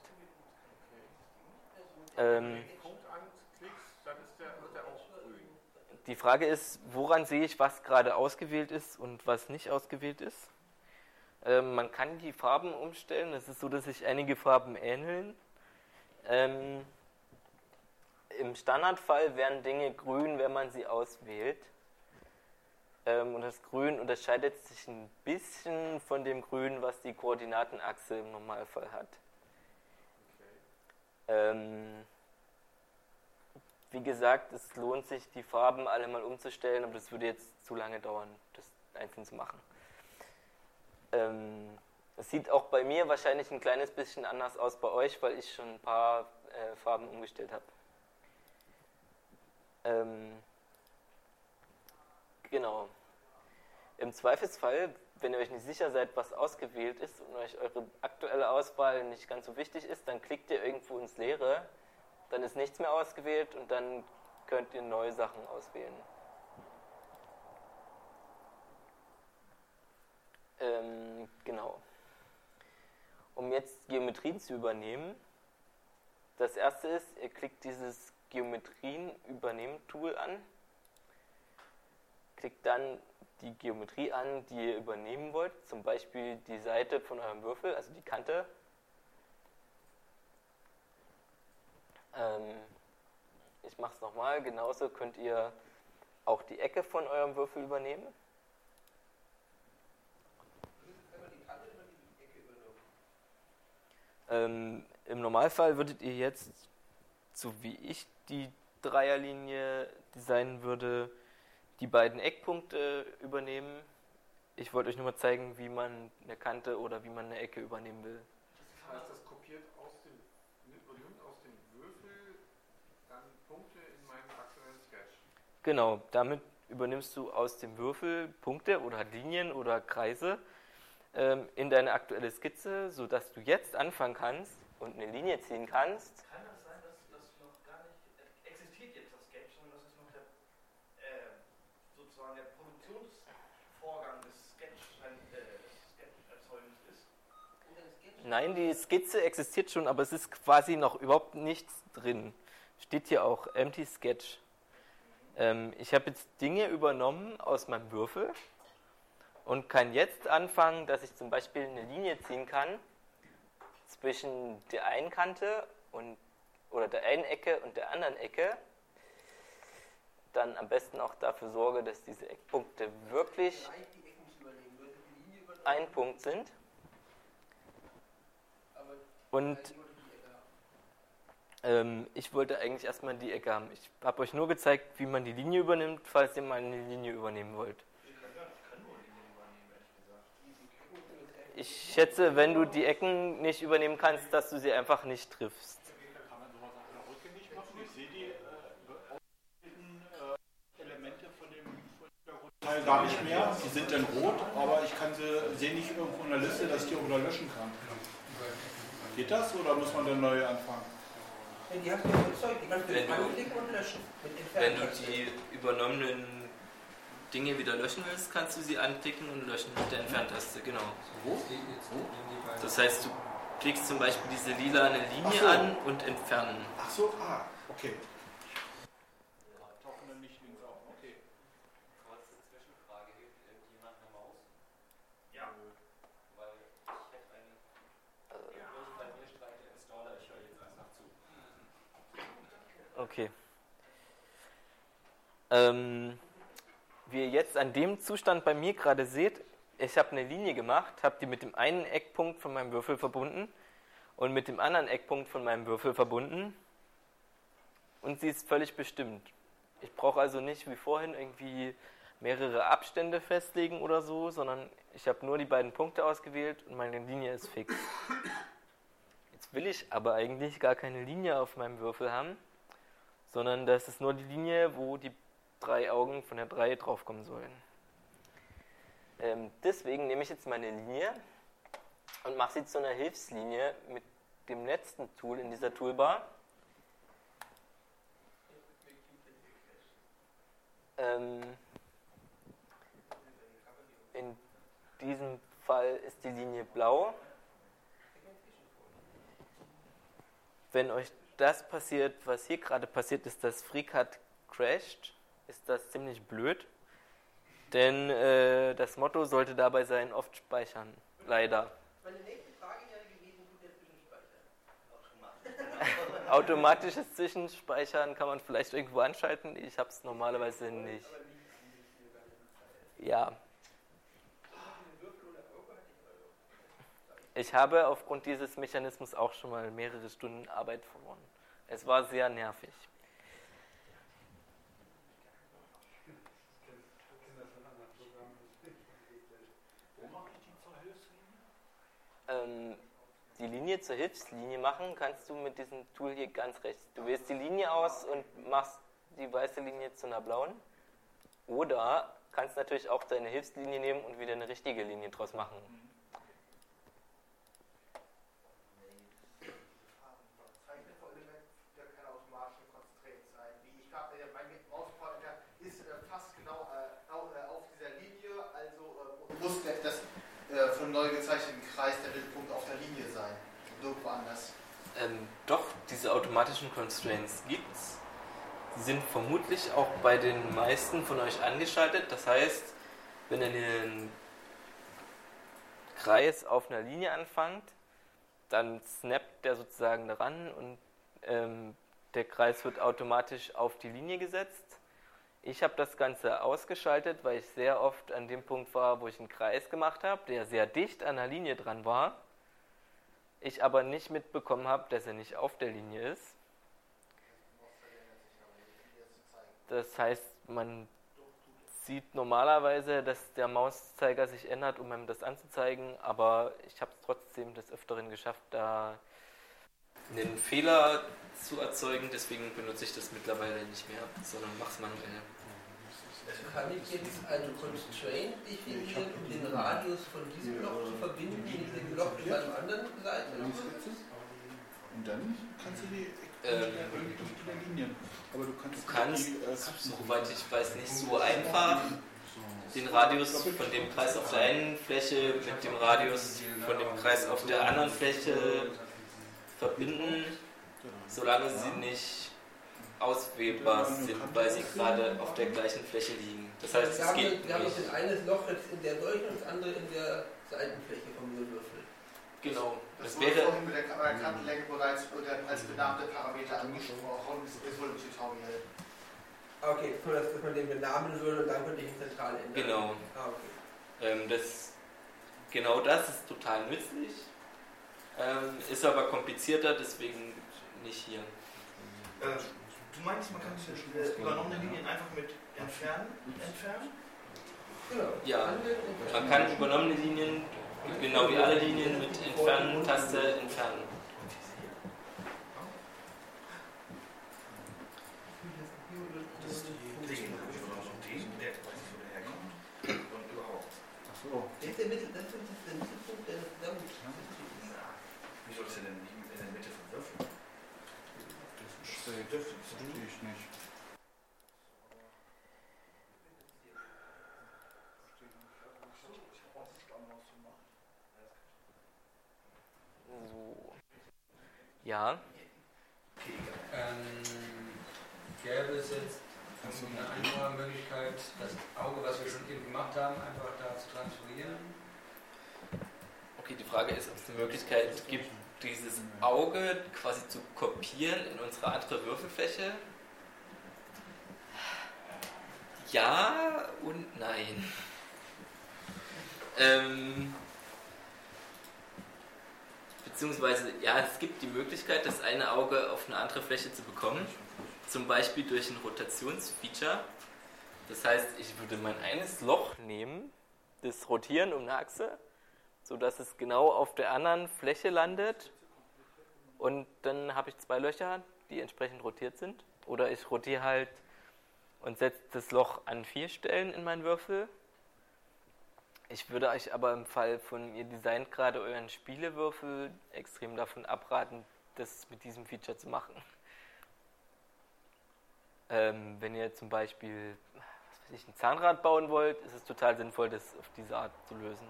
Wenn du den Punkt anklickst, dann wird der auch grün. Die Frage ist, woran sehe ich, was gerade ausgewählt ist und was nicht ausgewählt ist? Man kann die Farben umstellen. Es ist so, dass sich einige Farben ähneln. Im Standardfall werden Dinge grün, wenn man sie auswählt. Und das Grün unterscheidet sich ein bisschen von dem Grün, was die Koordinatenachse im Normalfall hat. Wie gesagt, es lohnt sich, die Farben alle mal umzustellen, aber das würde jetzt zu lange dauern, das einzeln zu machen. Es sieht auch bei mir wahrscheinlich ein kleines bisschen anders aus bei euch, weil ich schon ein paar Farben umgestellt habe. Genau. Im Zweifelsfall, wenn ihr euch nicht sicher seid, was ausgewählt ist und euch eure aktuelle Auswahl nicht ganz so wichtig ist, dann klickt ihr irgendwo ins Leere, dann ist nichts mehr ausgewählt und dann könnt ihr neue Sachen auswählen. Genau. Um jetzt Geometrien zu übernehmen, das erste ist, ihr klickt dieses Geometrien übernehmen Tool an, klickt dann die Geometrie an, die ihr übernehmen wollt, zum Beispiel die Seite von eurem Würfel, also die Kante. Ich mache es nochmal, genauso könnt ihr auch die Ecke von eurem Würfel übernehmen. Im Normalfall würdet ihr jetzt, so wie ich die Dreierlinie designen würde, die beiden Eckpunkte übernehmen. Ich wollte euch nur mal zeigen, wie man eine Kante oder wie man eine Ecke übernehmen will. Das heißt, das kopiert übernimmt aus dem Würfel dann Punkte in meinem aktuellen Sketch. Genau, damit übernimmst du aus dem Würfel Punkte oder Linien oder Kreise in deine aktuelle Skizze, sodass du jetzt anfangen kannst und eine Linie ziehen kannst. Kann das sein, dass das noch gar nicht existiert jetzt, das Sketch, sondern dass es noch sozusagen der Produktionsvorgang des Sketch-Erzeugens ist? Nein, die Skizze existiert schon, aber es ist quasi noch überhaupt nichts drin. Steht hier auch Empty Sketch. Ich habe jetzt Dinge übernommen aus meinem Würfel und kann jetzt anfangen, dass ich zum Beispiel eine Linie ziehen kann zwischen der einen Kante oder der einen Ecke und der anderen Ecke. Dann am besten auch dafür sorge, dass diese Eckpunkte wirklich ein Punkt sind. Und ich wollte eigentlich erstmal die Ecke haben. Ich habe euch nur gezeigt, wie man die Linie übernimmt, falls ihr mal eine Linie übernehmen wollt. Ich schätze, wenn du die Ecken nicht übernehmen kannst, dass du sie einfach nicht triffst. Kann man sowas auch rückgängig machen? Ich sehe die Elemente von dem Hintergrundteil gar nicht mehr. Die sind dann rot, aber ich kann sehe nicht irgendwo in der Liste, dass ich die auch wieder löschen kann. Geht das oder muss man dann neu anfangen? Ja, die hast du ja erzeugt, die kannst du jetzt anklicken und löschen. Wenn du die übernommenen Dinge wieder löschen willst, kannst du sie anklicken und löschen mit der Entferntaste, genau. Wo? Das heißt, du klickst zum Beispiel diese lilane Linie an und entfernen. Ach so, okay. Tauchen nicht links auf, okay. Kurze Zwischenfrage, hilft irgendjemand eine Maus? Ja. Weil ich hätte eine, bei mir streicht der Installer, ich höre jetzt einfach zu. Okay. Wie ihr jetzt an dem Zustand bei mir gerade seht, ich habe eine Linie gemacht, habe die mit dem einen Eckpunkt von meinem Würfel verbunden und mit dem anderen Eckpunkt von meinem Würfel verbunden und sie ist völlig bestimmt. Ich brauche also nicht wie vorhin irgendwie mehrere Abstände festlegen oder so, sondern ich habe nur die beiden Punkte ausgewählt und meine Linie ist fix. Jetzt will ich aber eigentlich gar keine Linie auf meinem Würfel haben, sondern das ist nur die Linie, wo die 3 Augen von der 3 draufkommen sollen. Deswegen nehme ich jetzt meine Linie und mache sie zu einer Hilfslinie mit dem letzten Tool in dieser Toolbar. In diesem Fall ist die Linie blau. Wenn euch das passiert, was hier gerade passiert ist, dass FreeCAD crasht, ist das ziemlich blöd. Denn das Motto sollte dabei sein, oft speichern. Leider. Meine nächste Frage wäre gewesen, tut der Zwischenspeicher? Automatisches Zwischenspeichern kann man vielleicht irgendwo anschalten. Ich habe es normalerweise nicht. Ja. Ich habe aufgrund dieses Mechanismus auch schon mal mehrere Stunden Arbeit verloren. Es war sehr nervig. Die Linie zur Hilfslinie machen kannst du mit diesem Tool hier ganz rechts. Du wählst die Linie aus und machst die weiße Linie zu einer blauen. Oder kannst natürlich auch deine Hilfslinie nehmen und wieder eine richtige Linie draus machen. Muss das von neu gezeichneten Kreis der Mittelpunkt auf der Linie sein? Irgendwo anders? Doch, diese automatischen Constraints gibt's. Die sind vermutlich auch bei den meisten von euch angeschaltet. Das heißt, wenn ihr einen Kreis auf einer Linie anfangt, dann snappt der sozusagen daran und der Kreis wird automatisch auf die Linie gesetzt. Ich habe das Ganze ausgeschaltet, weil ich sehr oft an dem Punkt war, wo ich einen Kreis gemacht habe, der sehr dicht an der Linie dran war. Ich aber nicht mitbekommen habe, dass er nicht auf der Linie ist. Das heißt, man sieht normalerweise, dass der Mauszeiger sich ändert, um einem das anzuzeigen, aber ich habe es trotzdem des Öfteren geschafft, da einen Fehler zu erzeugen, deswegen benutze ich das mittlerweile nicht mehr, sondern mache es manuell. Kann ich jetzt eine Constraint definieren, um den Radius von diesem Block zu verbinden mit dem Block bei einer anderen Seite? Und dann kannst du die Linien. Aber du kannst soweit ich weiß, nicht so einfach den Radius von dem Kreis auf der einen Fläche mit dem Radius von dem Kreis auf der anderen Fläche verbinden, solange sie nicht auswählbar sind, weil sie gerade auf der gleichen Fläche liegen. Das heißt, es geht nicht. Wir haben jetzt ein Loch jetzt in der Leuchte und das andere in der Seitenfläche vom Müllwürfel. Genau. Das wurde vorhin mit der Kantenlänge bereits als benannte Parameter angesprochen. Das wurde im Tutorial. Okay, so dass man den benamen würde und dann könnte ich ihn zentral ändern. Genau. Okay. Genau das ist total nützlich. Ist aber komplizierter, deswegen nicht hier. Du meinst, man kann diese übernommene Linien einfach mit entfernen? Genau. Ja, man kann übernommene Linien, genau wie alle Linien, mit Entfernen-Taste entfernen. Das ist die Linie, der quasi so daherkommt. Und überhaupt. Achso. Das ist der Mittelpunkt, der zusammen. Wie soll es denn in der Mitte verwürfeln? Das verstehe ich nicht. So. Ja. Gäbe es jetzt eine andere Möglichkeit, das Auge, was wir schon eben gemacht haben, einfach da zu transferieren? Okay, die Frage ist, ob es eine Möglichkeit gibt, dieses Auge quasi zu kopieren in unsere andere Würfelfläche. Ja und nein. Beziehungsweise, ja, es gibt die Möglichkeit, das eine Auge auf eine andere Fläche zu bekommen. Zum Beispiel durch ein Rotationsfeature. Das heißt, ich würde mein eines Loch nehmen, das rotieren um eine Achse, sodass es genau auf der anderen Fläche landet. Und dann habe ich 2 Löcher, die entsprechend rotiert sind. Oder ich rotiere halt und setze das Loch an 4 Stellen in meinen Würfel. Ich würde euch aber im Fall von, ihr designt gerade euren Spielewürfel, extrem davon abraten, das mit diesem Feature zu machen. Wenn ihr zum Beispiel ein Zahnrad bauen wollt, ist es total sinnvoll, das auf diese Art zu lösen.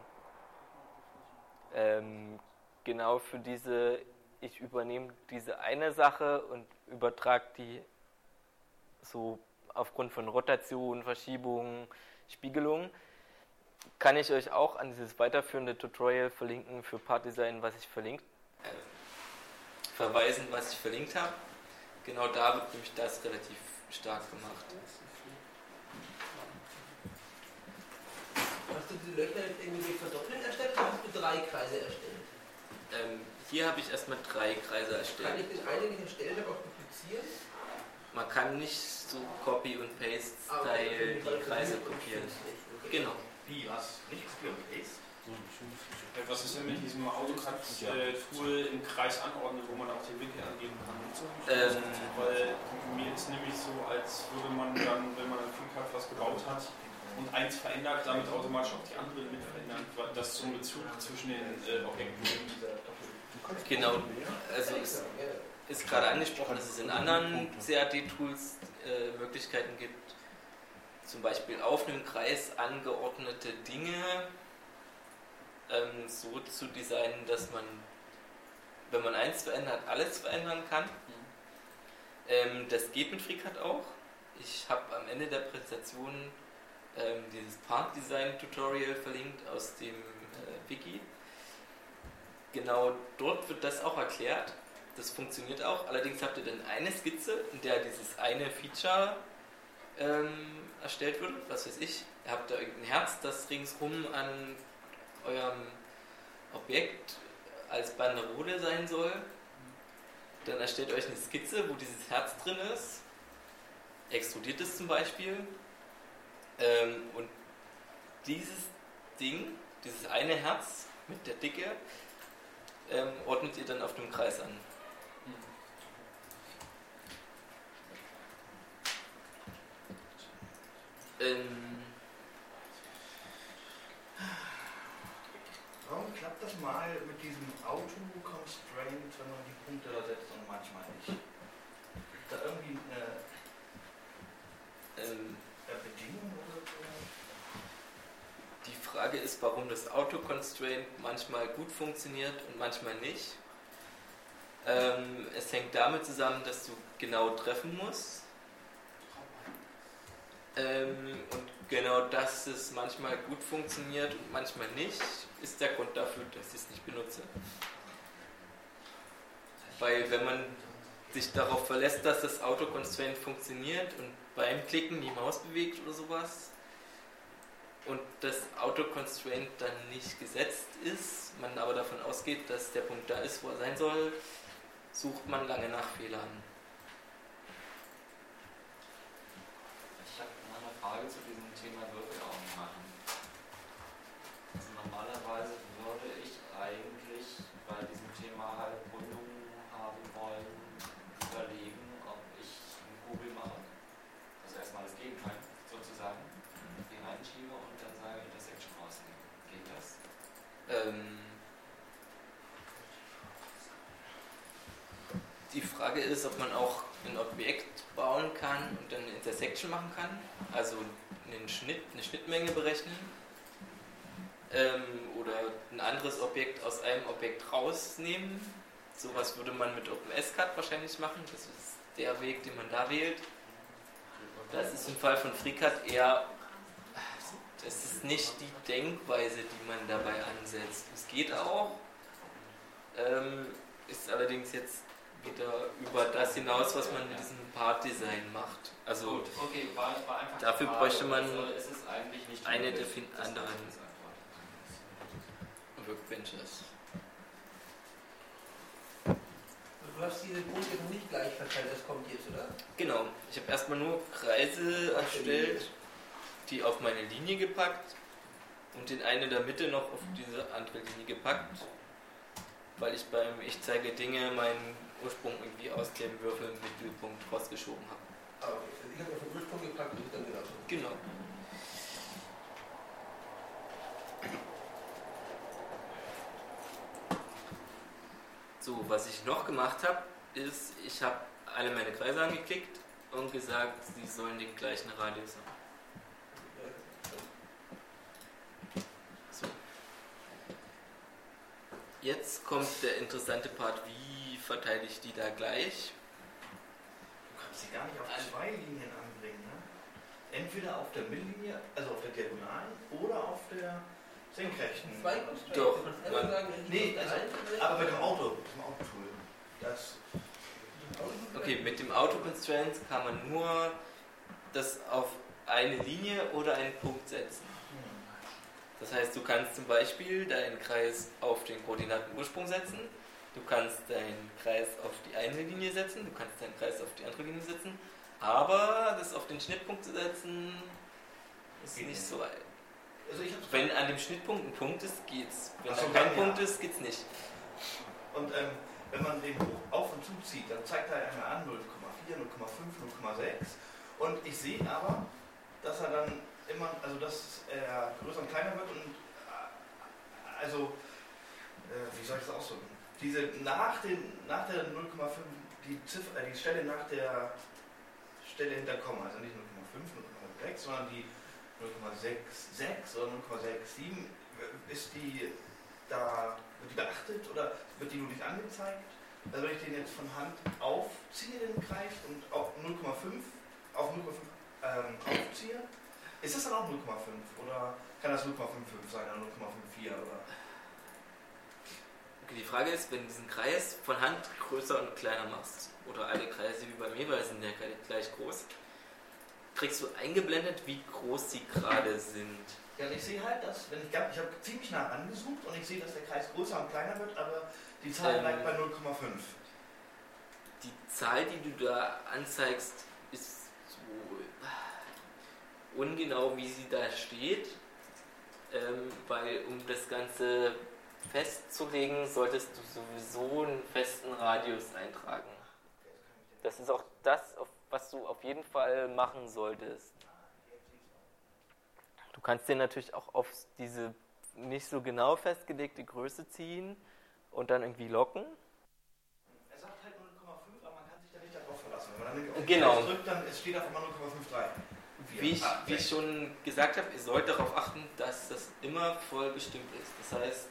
Genau für diese, ich übernehme diese eine Sache und übertrage die so aufgrund von Rotation, Verschiebung, Spiegelung, kann ich euch auch an dieses weiterführende Tutorial verlinken für Partdesign, was ich verweisen, was ich verlinkt habe. Genau da wird nämlich das relativ stark gemacht. Hast du die Löcher irgendwie verdoppelt erstellt oder hast du 3 Kreise erstellt? Hier habe ich erstmal 3 Kreise erstellt. Kann ich den einen nicht erstellen, aber auch duplizieren? Man kann nicht so Copy- und Paste-Style die Kreise kopieren. Genau. Wie, was? Nicht Copy und Paste? Was ist denn mit diesem AutoCAD-Tool im Kreis anordnen, wo man auch den Winkel angeben kann? Weil mir ist nämlich so, als würde man dann, wenn man ein FreeCAD was gebaut hat und eins verändert, damit automatisch auch die anderen mit verändern, weil das zum Bezug zwischen den Objekten. Genau, also es ist gerade angesprochen, dass es in anderen CAD-Tools Möglichkeiten gibt, zum Beispiel auf einem Kreis angeordnete Dinge so zu designen, dass man, wenn man eins verändert, alles verändern kann. Das geht mit FreeCAD auch. Ich habe am Ende der Präsentation dieses Part-Design-Tutorial verlinkt aus dem Wiki. Genau dort wird das auch erklärt. Das funktioniert auch. Allerdings habt ihr dann eine Skizze, in der dieses eine Feature erstellt wird. Was weiß ich, ihr habt da irgendein Herz, das ringsrum an eurem Objekt als Banderole sein soll. Dann erstellt euch eine Skizze, wo dieses Herz drin ist. Extrudiert es zum Beispiel. Und dieses Ding, dieses eine Herz mit der Dicke, ordnet ihr dann auf dem Kreis an. Warum klappt das mal mit diesem Auto-Constraint, wenn man die Punkte da setzt und manchmal nicht? Ist da irgendwie eine Bedingung oder so? Die Frage ist, warum das Auto-Constraint manchmal gut funktioniert und manchmal nicht. Es hängt damit zusammen, dass du genau treffen musst. Und genau, dass es manchmal gut funktioniert und manchmal nicht, ist der Grund dafür, dass ich es nicht benutze. Weil wenn man sich darauf verlässt, dass das Auto-Constraint funktioniert und beim Klicken die Maus bewegt oder sowas und das Auto-Constraint dann nicht gesetzt ist, man aber davon ausgeht, dass der Punkt da ist, wo er sein soll, sucht man lange nach Fehlern. Ich habe noch eine Frage zu diesem Thema Würfelaugen machen. Also normalerweise würde ich eigentlich bei diesem Thema halt Rundungen haben wollen, überlegen, ob ich einen Kugel mache. Also erstmal das Gegenteil sozusagen, die reinschiebe und dann sage ich Intersection rausnehmen. Geht das? Die Frage ist, ob man auch ein Objekt bauen kann und dann eine Intersection machen kann, also eine Schnittmenge berechnen, oder ein anderes Objekt aus einem Objekt rausnehmen. Sowas würde man mit OpenSCAD wahrscheinlich machen, das ist der Weg, den man da wählt. Das ist im Fall von FreeCAD eher, das ist nicht die Denkweise, die man dabei ansetzt. Es geht auch, ist allerdings jetzt wieder über das hinaus, was man mit diesem Part-Design macht. Also gut, okay, war einfach dafür Frage, bräuchte man es ist eigentlich nicht eine der der anderen Workbenches. Du hast diese Punkte noch nicht gleich verteilt, das kommt jetzt, oder? Genau, ich habe erstmal nur Kreise erstellt, die auf meine Linie gepackt und den einen in der Mitte noch auf diese andere Linie gepackt, weil ich beim Ich zeige Dinge meinen Ursprung irgendwie aus dem Würfelmittelpunkt rausgeschoben habe. Ah, okay. Also ich habe auf den Ursprung gepackt und dann genauso. Genau. So, was ich noch gemacht habe, ist, ich habe alle meine Kreise angeklickt und gesagt, sie sollen den gleichen Radius haben. So. Jetzt kommt der interessante Part, wie verteile ich die da gleich? Du kannst sie gar nicht auf zwei Linien anbringen, ne? Entweder auf der Mittellinie, also auf der Diagonalen, oder auf der senkrechten. Zwei Constraints. Doch. Nee, also, aber mit dem Auto. Das. Okay, mit dem Auto-Constraints kann man nur das auf eine Linie oder einen Punkt setzen. Das heißt, du kannst zum Beispiel deinen Kreis auf den Koordinatenursprung setzen, du kannst deinen Kreis auf die eine Linie setzen, du kannst deinen Kreis auf die andere Linie setzen, aber das auf den Schnittpunkt zu setzen, ist nicht so weit. Also wenn an dem Schnittpunkt ein Punkt ist, geht's. Wenn da kein Punkt ist, geht's nicht. Und wenn man den auf und zuzieht, dann zeigt er einmal an 0,4, 0,5, 0,6. Und ich sehe aber, dass er dann immer, also dass er größer und kleiner wird und also, wie soll ich das ausdrücken? Diese nach der 0,5, die Stelle nach der Stelle hinter Komma, also nicht 0,5, 0,6, sondern die 0,66 oder 0,67, ist die da, wird die beachtet oder wird die nur nicht angezeigt? Also wenn ich den jetzt von Hand aufziehe, den Kreis, und auf 0,5 aufziehe, ist das dann auch 0,5 oder kann das 0,55 sein oder 0,54 oder? Okay, die Frage ist, wenn du diesen Kreis von Hand größer und kleiner machst, oder alle Kreise wie bei mir, weil sie sind ja gleich groß, kriegst du eingeblendet, wie groß sie gerade sind. Ja, und ich sehe halt, dass, ich habe ziemlich nah angezoomt und ich sehe, dass der Kreis größer und kleiner wird, aber die Zahl bleibt bei 0,5. Die Zahl, die du da anzeigst, ist so ungenau, wie sie da steht, weil um das Ganze festzulegen, solltest du sowieso einen festen Radius eintragen. Das ist auch das, was du auf jeden Fall machen solltest. Du kannst dir natürlich auch auf diese nicht so genau festgelegte Größe ziehen und dann irgendwie locken. Er sagt halt 0,5, aber man kann sich da nicht darauf verlassen. Wenn man dann genau drückt, dann steht auf einmal 0,53. Wie ich schon gesagt habe, ihr sollt darauf achten, dass das immer voll bestimmt ist. Das heißt,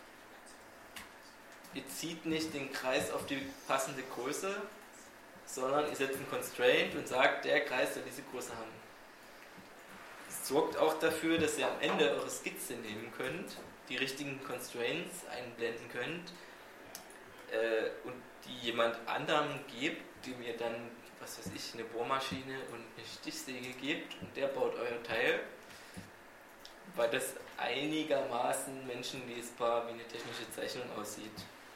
ihr zieht nicht den Kreis auf die passende Größe, sondern ihr setzt einen Constraint und sagt, der Kreis soll diese Größe haben. Es sorgt auch dafür, dass ihr am Ende eure Skizze nehmen könnt, die richtigen Constraints einblenden könnt und die jemand anderem gebt, dem ihr dann, was weiß ich, eine Bohrmaschine und eine Stichsäge gebt und der baut euer Teil, weil das einigermaßen menschenlesbar wie eine technische Zeichnung aussieht.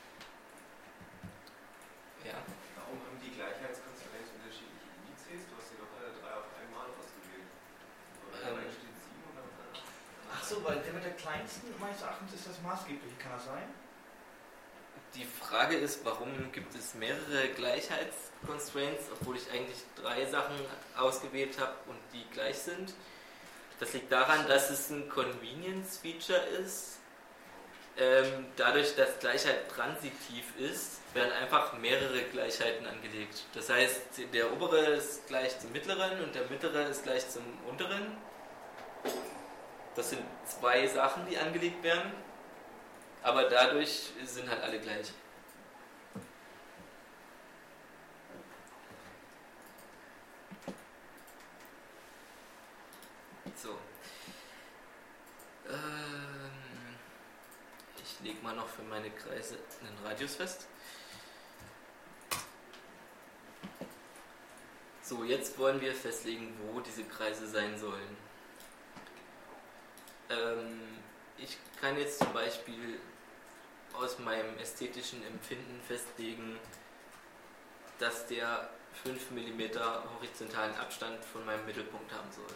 Ja. Warum haben die Gleichheitskonstraints unterschiedliche Indizes? Du hast sie doch alle drei auf einmal ausgewählt. Oder steht 7 oder was? Ach so, weil der mit der kleinsten, meines Erachtens, ist das maßgeblich. Kann das sein? Die Frage ist, warum gibt es mehrere Gleichheitsconstraints, obwohl ich eigentlich 3 Sachen ausgewählt habe und die gleich sind. Das liegt daran, dass es ein Convenience-Feature ist, Dadurch, dass Gleichheit transitiv ist, werden einfach mehrere Gleichheiten angelegt. Das heißt, der obere ist gleich zum mittleren und der mittlere ist gleich zum unteren. Das sind zwei Sachen, die angelegt werden, aber dadurch sind halt alle gleich. So. Ich lege mal noch für meine Kreise einen Radius fest. So, jetzt wollen wir festlegen, wo diese Kreise sein sollen. Ich kann jetzt zum Beispiel aus meinem ästhetischen Empfinden festlegen, dass der 5 mm horizontalen Abstand von meinem Mittelpunkt haben soll.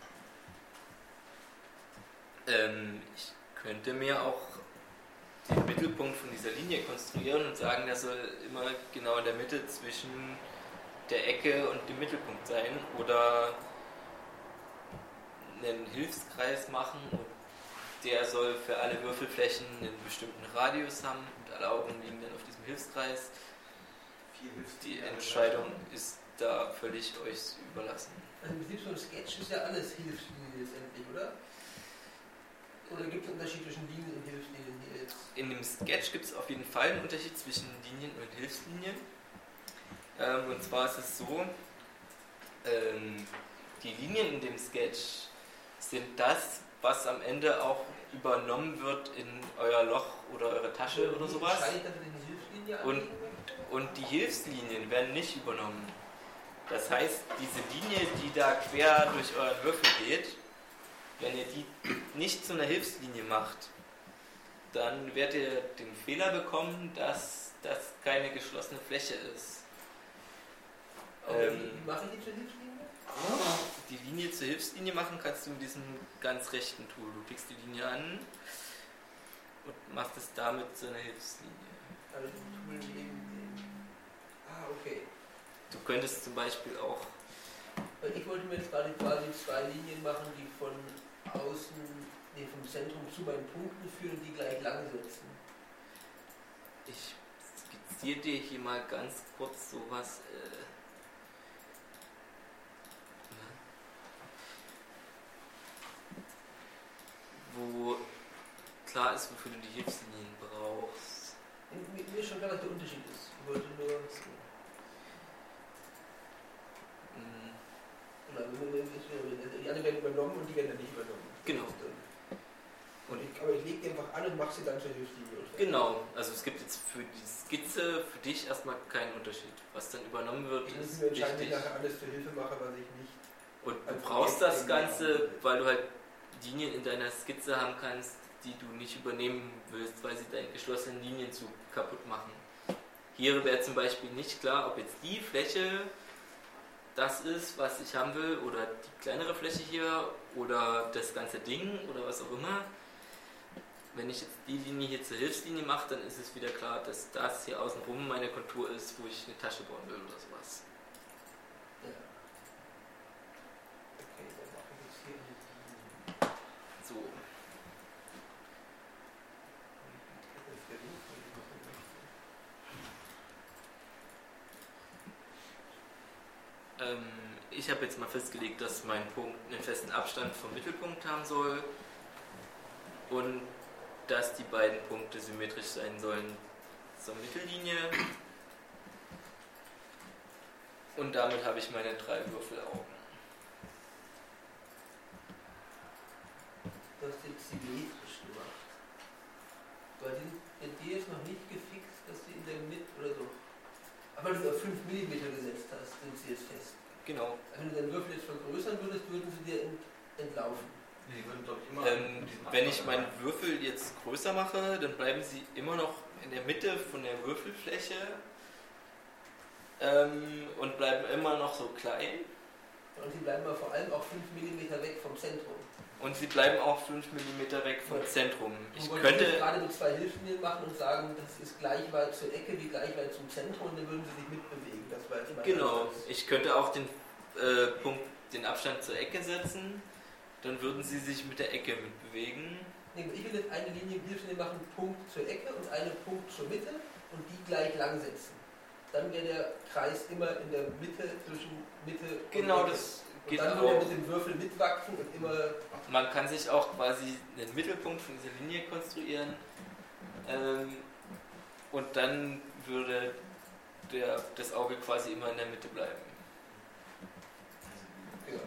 Ich könnte mir auch den Mittelpunkt von dieser Linie konstruieren und sagen, der soll immer genau in der Mitte zwischen der Ecke und dem Mittelpunkt sein, oder einen Hilfskreis machen und der soll für alle Würfelflächen einen bestimmten Radius haben und alle Augen liegen dann auf diesem Hilfskreis. Die Entscheidung ist da völlig euch überlassen. Also im Prinzip so ein Sketch ist ja alles Hilfslinie letztendlich, oder? Oder gibt es einen Unterschied zwischen Linien und Hilfslinien hier jetzt? In dem Sketch gibt es auf jeden Fall einen Unterschied zwischen Linien und Hilfslinien. Und zwar ist es so, die Linien in dem Sketch sind das, was am Ende auch übernommen wird in euer Loch oder eure Tasche oder sowas. Und die Hilfslinien werden nicht übernommen. Das heißt, diese Linie, die da quer durch euren Würfel geht, wenn ihr die nicht zu einer Hilfslinie macht, dann werdet ihr den Fehler bekommen, dass das keine geschlossene Fläche ist. Wie mache ich die zur Hilfslinie? Die Linie zur Hilfslinie machen kannst du mit diesem ganz rechten Tool. Du klickst die Linie an und machst es damit zu einer Hilfslinie. Also Tool neben dem... okay. Du könntest zum Beispiel auch... Ich wollte mir jetzt gerade quasi zwei Linien machen, die von außen, vom Zentrum zu meinen Punkten führen und die gleich lang setzen. Ich skizziere dir hier mal ganz kurz sowas... wo klar ist, wofür du die Hilfslinien brauchst. Mir ist schon klar, was der Unterschied ist. Ich wollte nur... Die anderen werden übernommen und die werden dann nicht übernommen. Genau. Aber ich lege die einfach an und mache sie dann zur Hilfslinie. Genau, also es gibt jetzt für die Skizze für dich erstmal keinen Unterschied. Was dann übernommen wird, ist wichtig. Ich entscheide, wenn ich nachher alles zur Hilfe mache, was ich nicht... Und du brauchst das Ganze, weil du halt Linien in deiner Skizze haben kannst, die du nicht übernehmen willst, weil sie deine geschlossenen Linien zu kaputt machen. Hier wäre zum Beispiel nicht klar, ob jetzt die Fläche das ist, was ich haben will, oder die kleinere Fläche hier, oder das ganze Ding, oder was auch immer. Wenn ich jetzt die Linie hier zur Hilfslinie mache, dann ist es wieder klar, dass das hier außenrum meine Kontur ist, wo ich eine Tasche bauen will oder sowas. Ja. Okay, dann mache ich jetzt hier eine So. Ich habe jetzt mal festgelegt, dass mein Punkt einen festen Abstand vom Mittelpunkt haben soll und dass die beiden Punkte symmetrisch sein sollen zur Mittellinie. Und damit habe ich meine 3 Würfelaugen. Du hast jetzt symmetrisch gemacht. Weil bei dir ist noch nicht gefixt, dass sie in der Mitte oder so. Aber weil du auf 5 mm gesetzt hast, sind sie jetzt fest. Genau. Wenn du deinen Würfel jetzt vergrößern würdest, würden sie dir entlaufen. Die würden doch immer wenn ich meinen Würfel jetzt größer mache, dann bleiben sie immer noch in der Mitte von der Würfelfläche und bleiben immer noch so klein. Und sie bleiben aber vor allem auch 5 mm weg vom Zentrum. Und sie bleiben auch 5 mm weg vom Zentrum. Ich könnte gerade mit 2 Hilfslinien machen und sagen, das ist gleich weit zur Ecke wie gleich weit zum Zentrum, und dann würden sie sich mitbewegen. Das war jetzt genau. Ich könnte auch den Abstand zur Ecke setzen, dann würden sie sich mit der Ecke mitbewegen. Nee, ich will jetzt eine Linie im Hilfslinie machen, Punkt zur Ecke und einen Punkt zur Mitte und die gleich lang setzen. Dann wäre der Kreis immer in der Mitte, zwischen Mitte und Genau, Ecke. das Und geht dann auch. würde er mit dem Würfel mitwachsen und immer... Man kann sich auch quasi einen Mittelpunkt von dieser Linie konstruieren und dann würde das Auge quasi immer in der Mitte bleiben. Ja.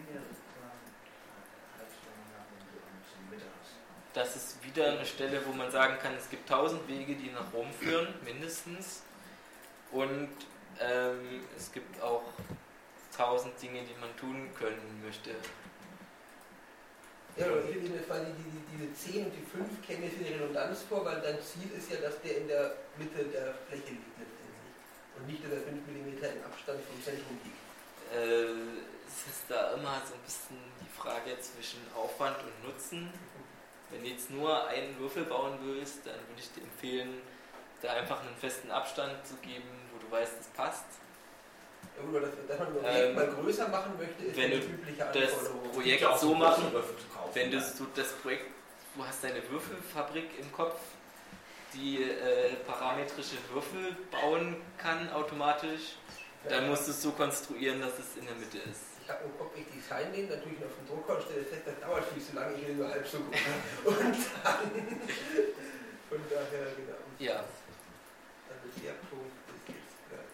Das ist wieder eine Stelle, wo man sagen kann, es gibt 1000 Wege, die nach Rom führen, mindestens. Und es gibt auch 1000 Dinge, die man tun können möchte. Ja, aber ich will quasi diese 10 und die 5 käme für die Redundanz vor, weil dein Ziel ist ja, dass der in der Mitte der Fläche liegt letztendlich. Und nicht, dass er 5 mm im Abstand vom Zentrum liegt. Es ist da immer so ein bisschen die Frage zwischen Aufwand und Nutzen. Wenn du jetzt nur einen Würfel bauen willst, dann würde ich dir empfehlen, da einfach einen festen Abstand zu geben, wo du weißt, es passt. Ja, gut, aber dass man ein Objekt mal größer machen möchte, ist eine übliche Anforderung. Das Projekt so machen, wenn du das Projekt, du hast deine Würfelfabrik im Kopf, die parametrische Würfel bauen kann automatisch, dann musst du es so konstruieren, dass es in der Mitte ist. Ich habe im Kopf, ich design den, dann tue ich ihn auf den Drucker und stelle fest, das dauert viel zu lange, ich will nur halb so gut. Und dann, von daher, genau. Ja. Also der Punkt ist jetzt gleich.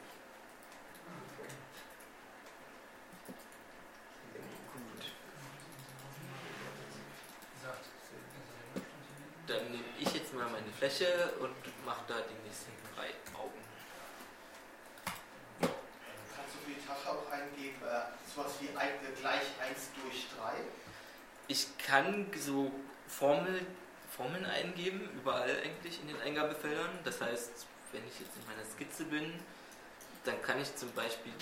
Dann nehme ich jetzt mal meine Fläche und mache da die nächsten 3 Augen. Kannst du für die Tasche auch eingeben, sowas wie gleich 1/3? Ich kann so Formeln eingeben, überall eigentlich in den Eingabefeldern. Das heißt, wenn ich jetzt in meiner Skizze bin, dann kann ich zum Beispiel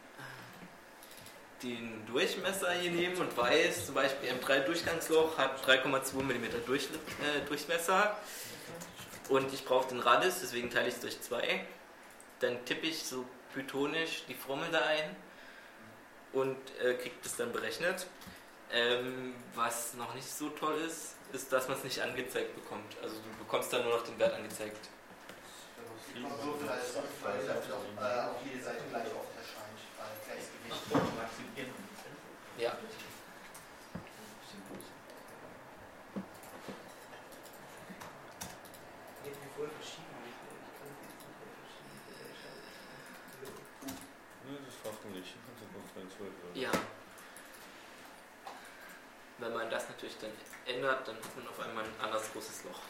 den Durchmesser hier nehmen und weiß, zum Beispiel M3-Durchgangsloch hat 3,2 mm Durchmesser und ich brauche den Radius, deswegen teile ich es durch 2. Dann tippe ich so pythonisch die Formel da ein und kriege das dann berechnet. Was noch nicht so toll ist, dass man es nicht angezeigt bekommt. Also du bekommst dann nur noch den Wert angezeigt. Auf jede Seite gleich oft erscheint, weil gleiches Gewicht. Ja. Ja. Wenn man das natürlich dann ändert, dann hat man auf einmal ein anderes großes Loch.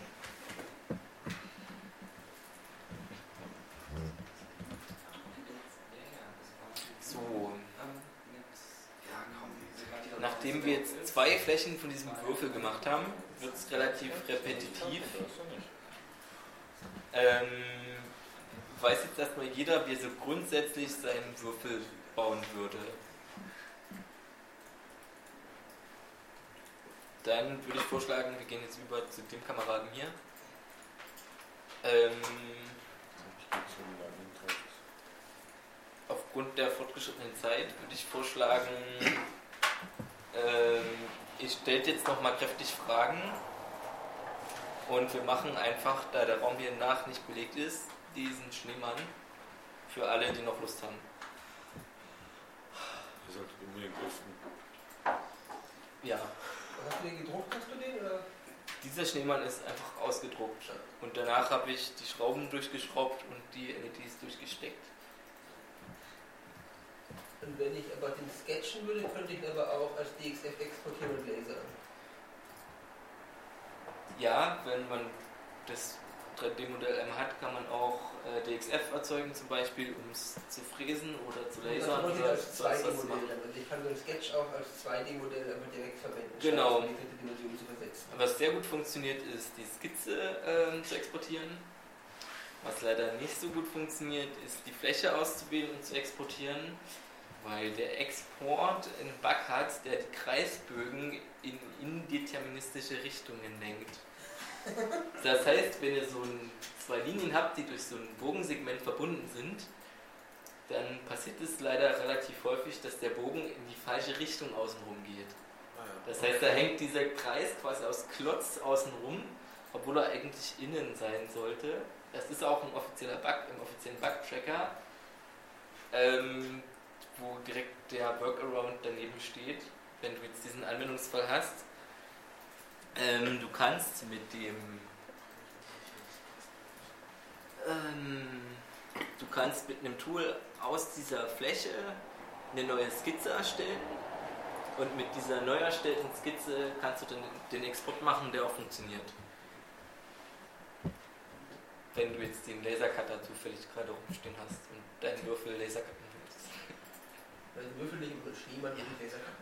So. Nachdem wir jetzt 2 Flächen von diesem Würfel gemacht haben, wird es relativ repetitiv. Weiß jetzt erstmal jeder, wie er so grundsätzlich seinen Würfel bauen würde. Dann würde ich vorschlagen, wir gehen jetzt über zu dem Kameraden hier. Aufgrund der fortgeschrittenen Zeit würde ich vorschlagen, ich stelle jetzt nochmal kräftig Fragen und wir machen einfach, da der Raum hier nach nicht belegt ist, diesen Schneemann für alle, die noch Lust haben. Ihr solltet unbedingt lüften. Ja. Hast du den gedruckt, hast du den? Oder? Dieser Schneemann ist einfach ausgedruckt und danach habe ich die Schrauben durchgeschraubt und die LEDs durchgesteckt. Und wenn ich aber den sketchen würde, könnte ich ihn aber auch als DXF exportieren und lasern. Ja, wenn man das 3D-Modell einmal hat, kann man auch DXF erzeugen, zum Beispiel, um es zu fräsen oder zu lasern. Oder als sonst was 2D-Modell. Also ich kann so ein Sketch auch als 2D-Modell einfach direkt verwenden. Genau. Um die 4. Dimension zu versetzen. Was sehr gut funktioniert, ist die Skizze zu exportieren. Was leider nicht so gut funktioniert, ist die Fläche auszuwählen und zu exportieren, weil der Export einen Bug hat, der die Kreisbögen in indeterministische Richtungen lenkt. Das heißt, wenn ihr so 2 Linien habt, die durch so ein Bogensegment verbunden sind, dann passiert es leider relativ häufig, dass der Bogen in die falsche Richtung außenrum geht. Das heißt, da hängt dieser Kreis quasi aus Klotz außen rum, obwohl er eigentlich innen sein sollte. Das ist auch ein offizieller Bug im offiziellen Bug-Tracker, wo direkt der Workaround daneben steht, wenn du jetzt diesen Anwendungsfall hast. Du kannst mit dem mit einem Tool aus dieser Fläche eine neue Skizze erstellen und mit dieser neu erstellten Skizze kannst du dann den Export machen, der auch funktioniert. Wenn du jetzt den Lasercutter zufällig gerade rumstehen hast und deinen Würfel Lasercutten willst. Also Würfel nicht über den Schneemann, die Lasercutten.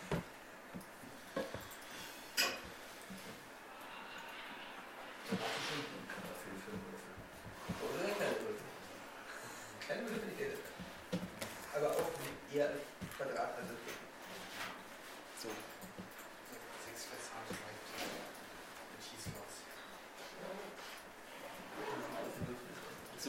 Oder keine Würfel. Keine Würfel, die Lasercutten. Aber auch eher Quadrat, also so. 6 Festhalten mit Schießlos. So.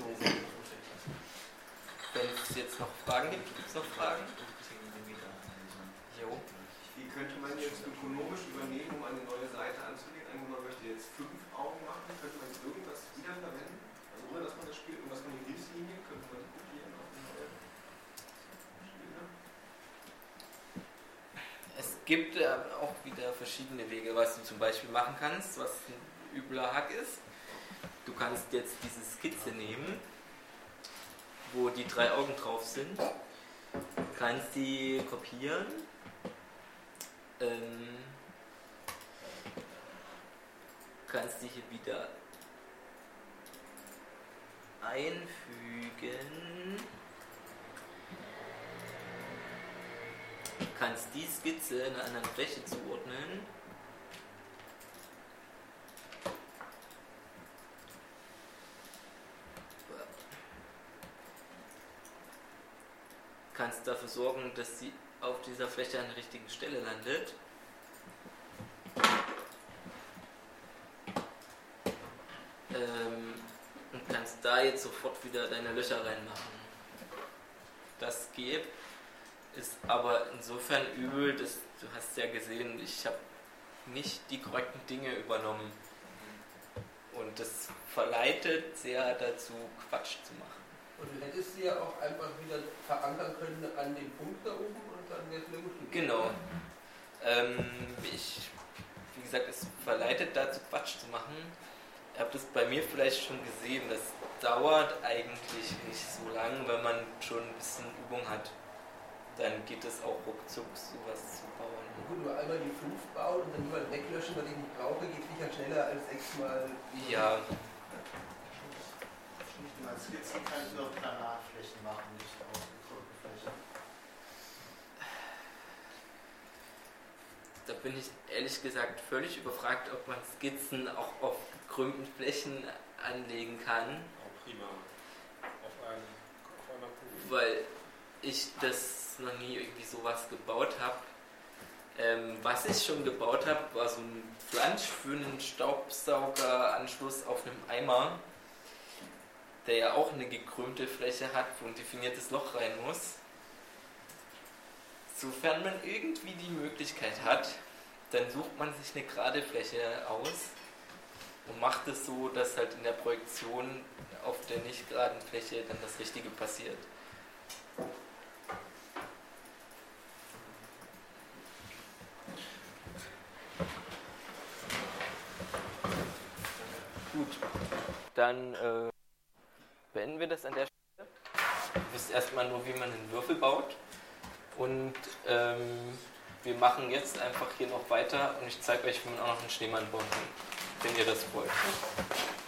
Wenn es jetzt noch Fragen gibt es noch Fragen? Jo. Wie könnte man jetzt ökonomisch übernehmen, um eine neue Seite anzulegen? Einmal man möchte jetzt 5 Augen machen, könnte man irgendwas wiederverwenden? Also ohne dass man das spielt, irgendwas von den Hilfslinien, könnte man die kopieren auf eine neue Spiele? Es gibt auch wieder verschiedene Wege, was du zum Beispiel machen kannst, was ein übler Hack ist. Du kannst jetzt diese Skizze nehmen, wo die 3 Augen drauf sind, kannst die kopieren, kannst die hier wieder einfügen, kannst die Skizze in einer anderen Fläche zuordnen. Kannst dafür sorgen, dass sie auf dieser Fläche an der richtigen Stelle landet. Und kannst da jetzt sofort wieder deine Löcher reinmachen. Das geht, ist aber insofern übel, dass du hast ja gesehen, ich habe nicht die korrekten Dinge übernommen. Und das verleitet sehr dazu, Quatsch zu machen. Und du hättest sie ja auch einfach wieder verankern können an den Punkt da oben und dann wäre es wieder gut. Genau. Wie gesagt, es verleitet dazu, Quatsch zu machen. Ihr habt es bei mir vielleicht schon gesehen, das dauert eigentlich nicht so lang, wenn man schon ein bisschen Übung hat. Dann geht es auch ruckzuck, sowas zu bauen. Na gut, nur einmal die 5 bauen und dann jemand weglöschen, weil ich nicht brauche, geht sicher schneller als 6-mal. Ja. Als Skizzen kann ich nur Planarflächen machen, nicht ausgekrümmte Flächen. Da bin ich ehrlich gesagt völlig überfragt, ob man Skizzen auch auf gekrümmten Flächen anlegen kann. Auch prima. Auf einer Punkt. Weil ich das noch nie irgendwie sowas gebaut habe. Was ich schon gebaut habe, war so ein Flansch für einen Staubsaugeranschluss auf einem Eimer, der ja auch eine gekrümmte Fläche hat, wo ein definiertes Loch rein muss. Sofern man irgendwie die Möglichkeit hat, dann sucht man sich eine gerade Fläche aus und macht es so, dass halt in der Projektion auf der nicht geraden Fläche dann das Richtige passiert. Gut, dann beenden wir das an der Stelle. Ihr wisst erstmal nur, wie man einen Würfel baut. Und wir machen jetzt einfach hier noch weiter und ich zeige euch, wie man auch noch einen Schneemann bauen kann, wenn ihr das wollt.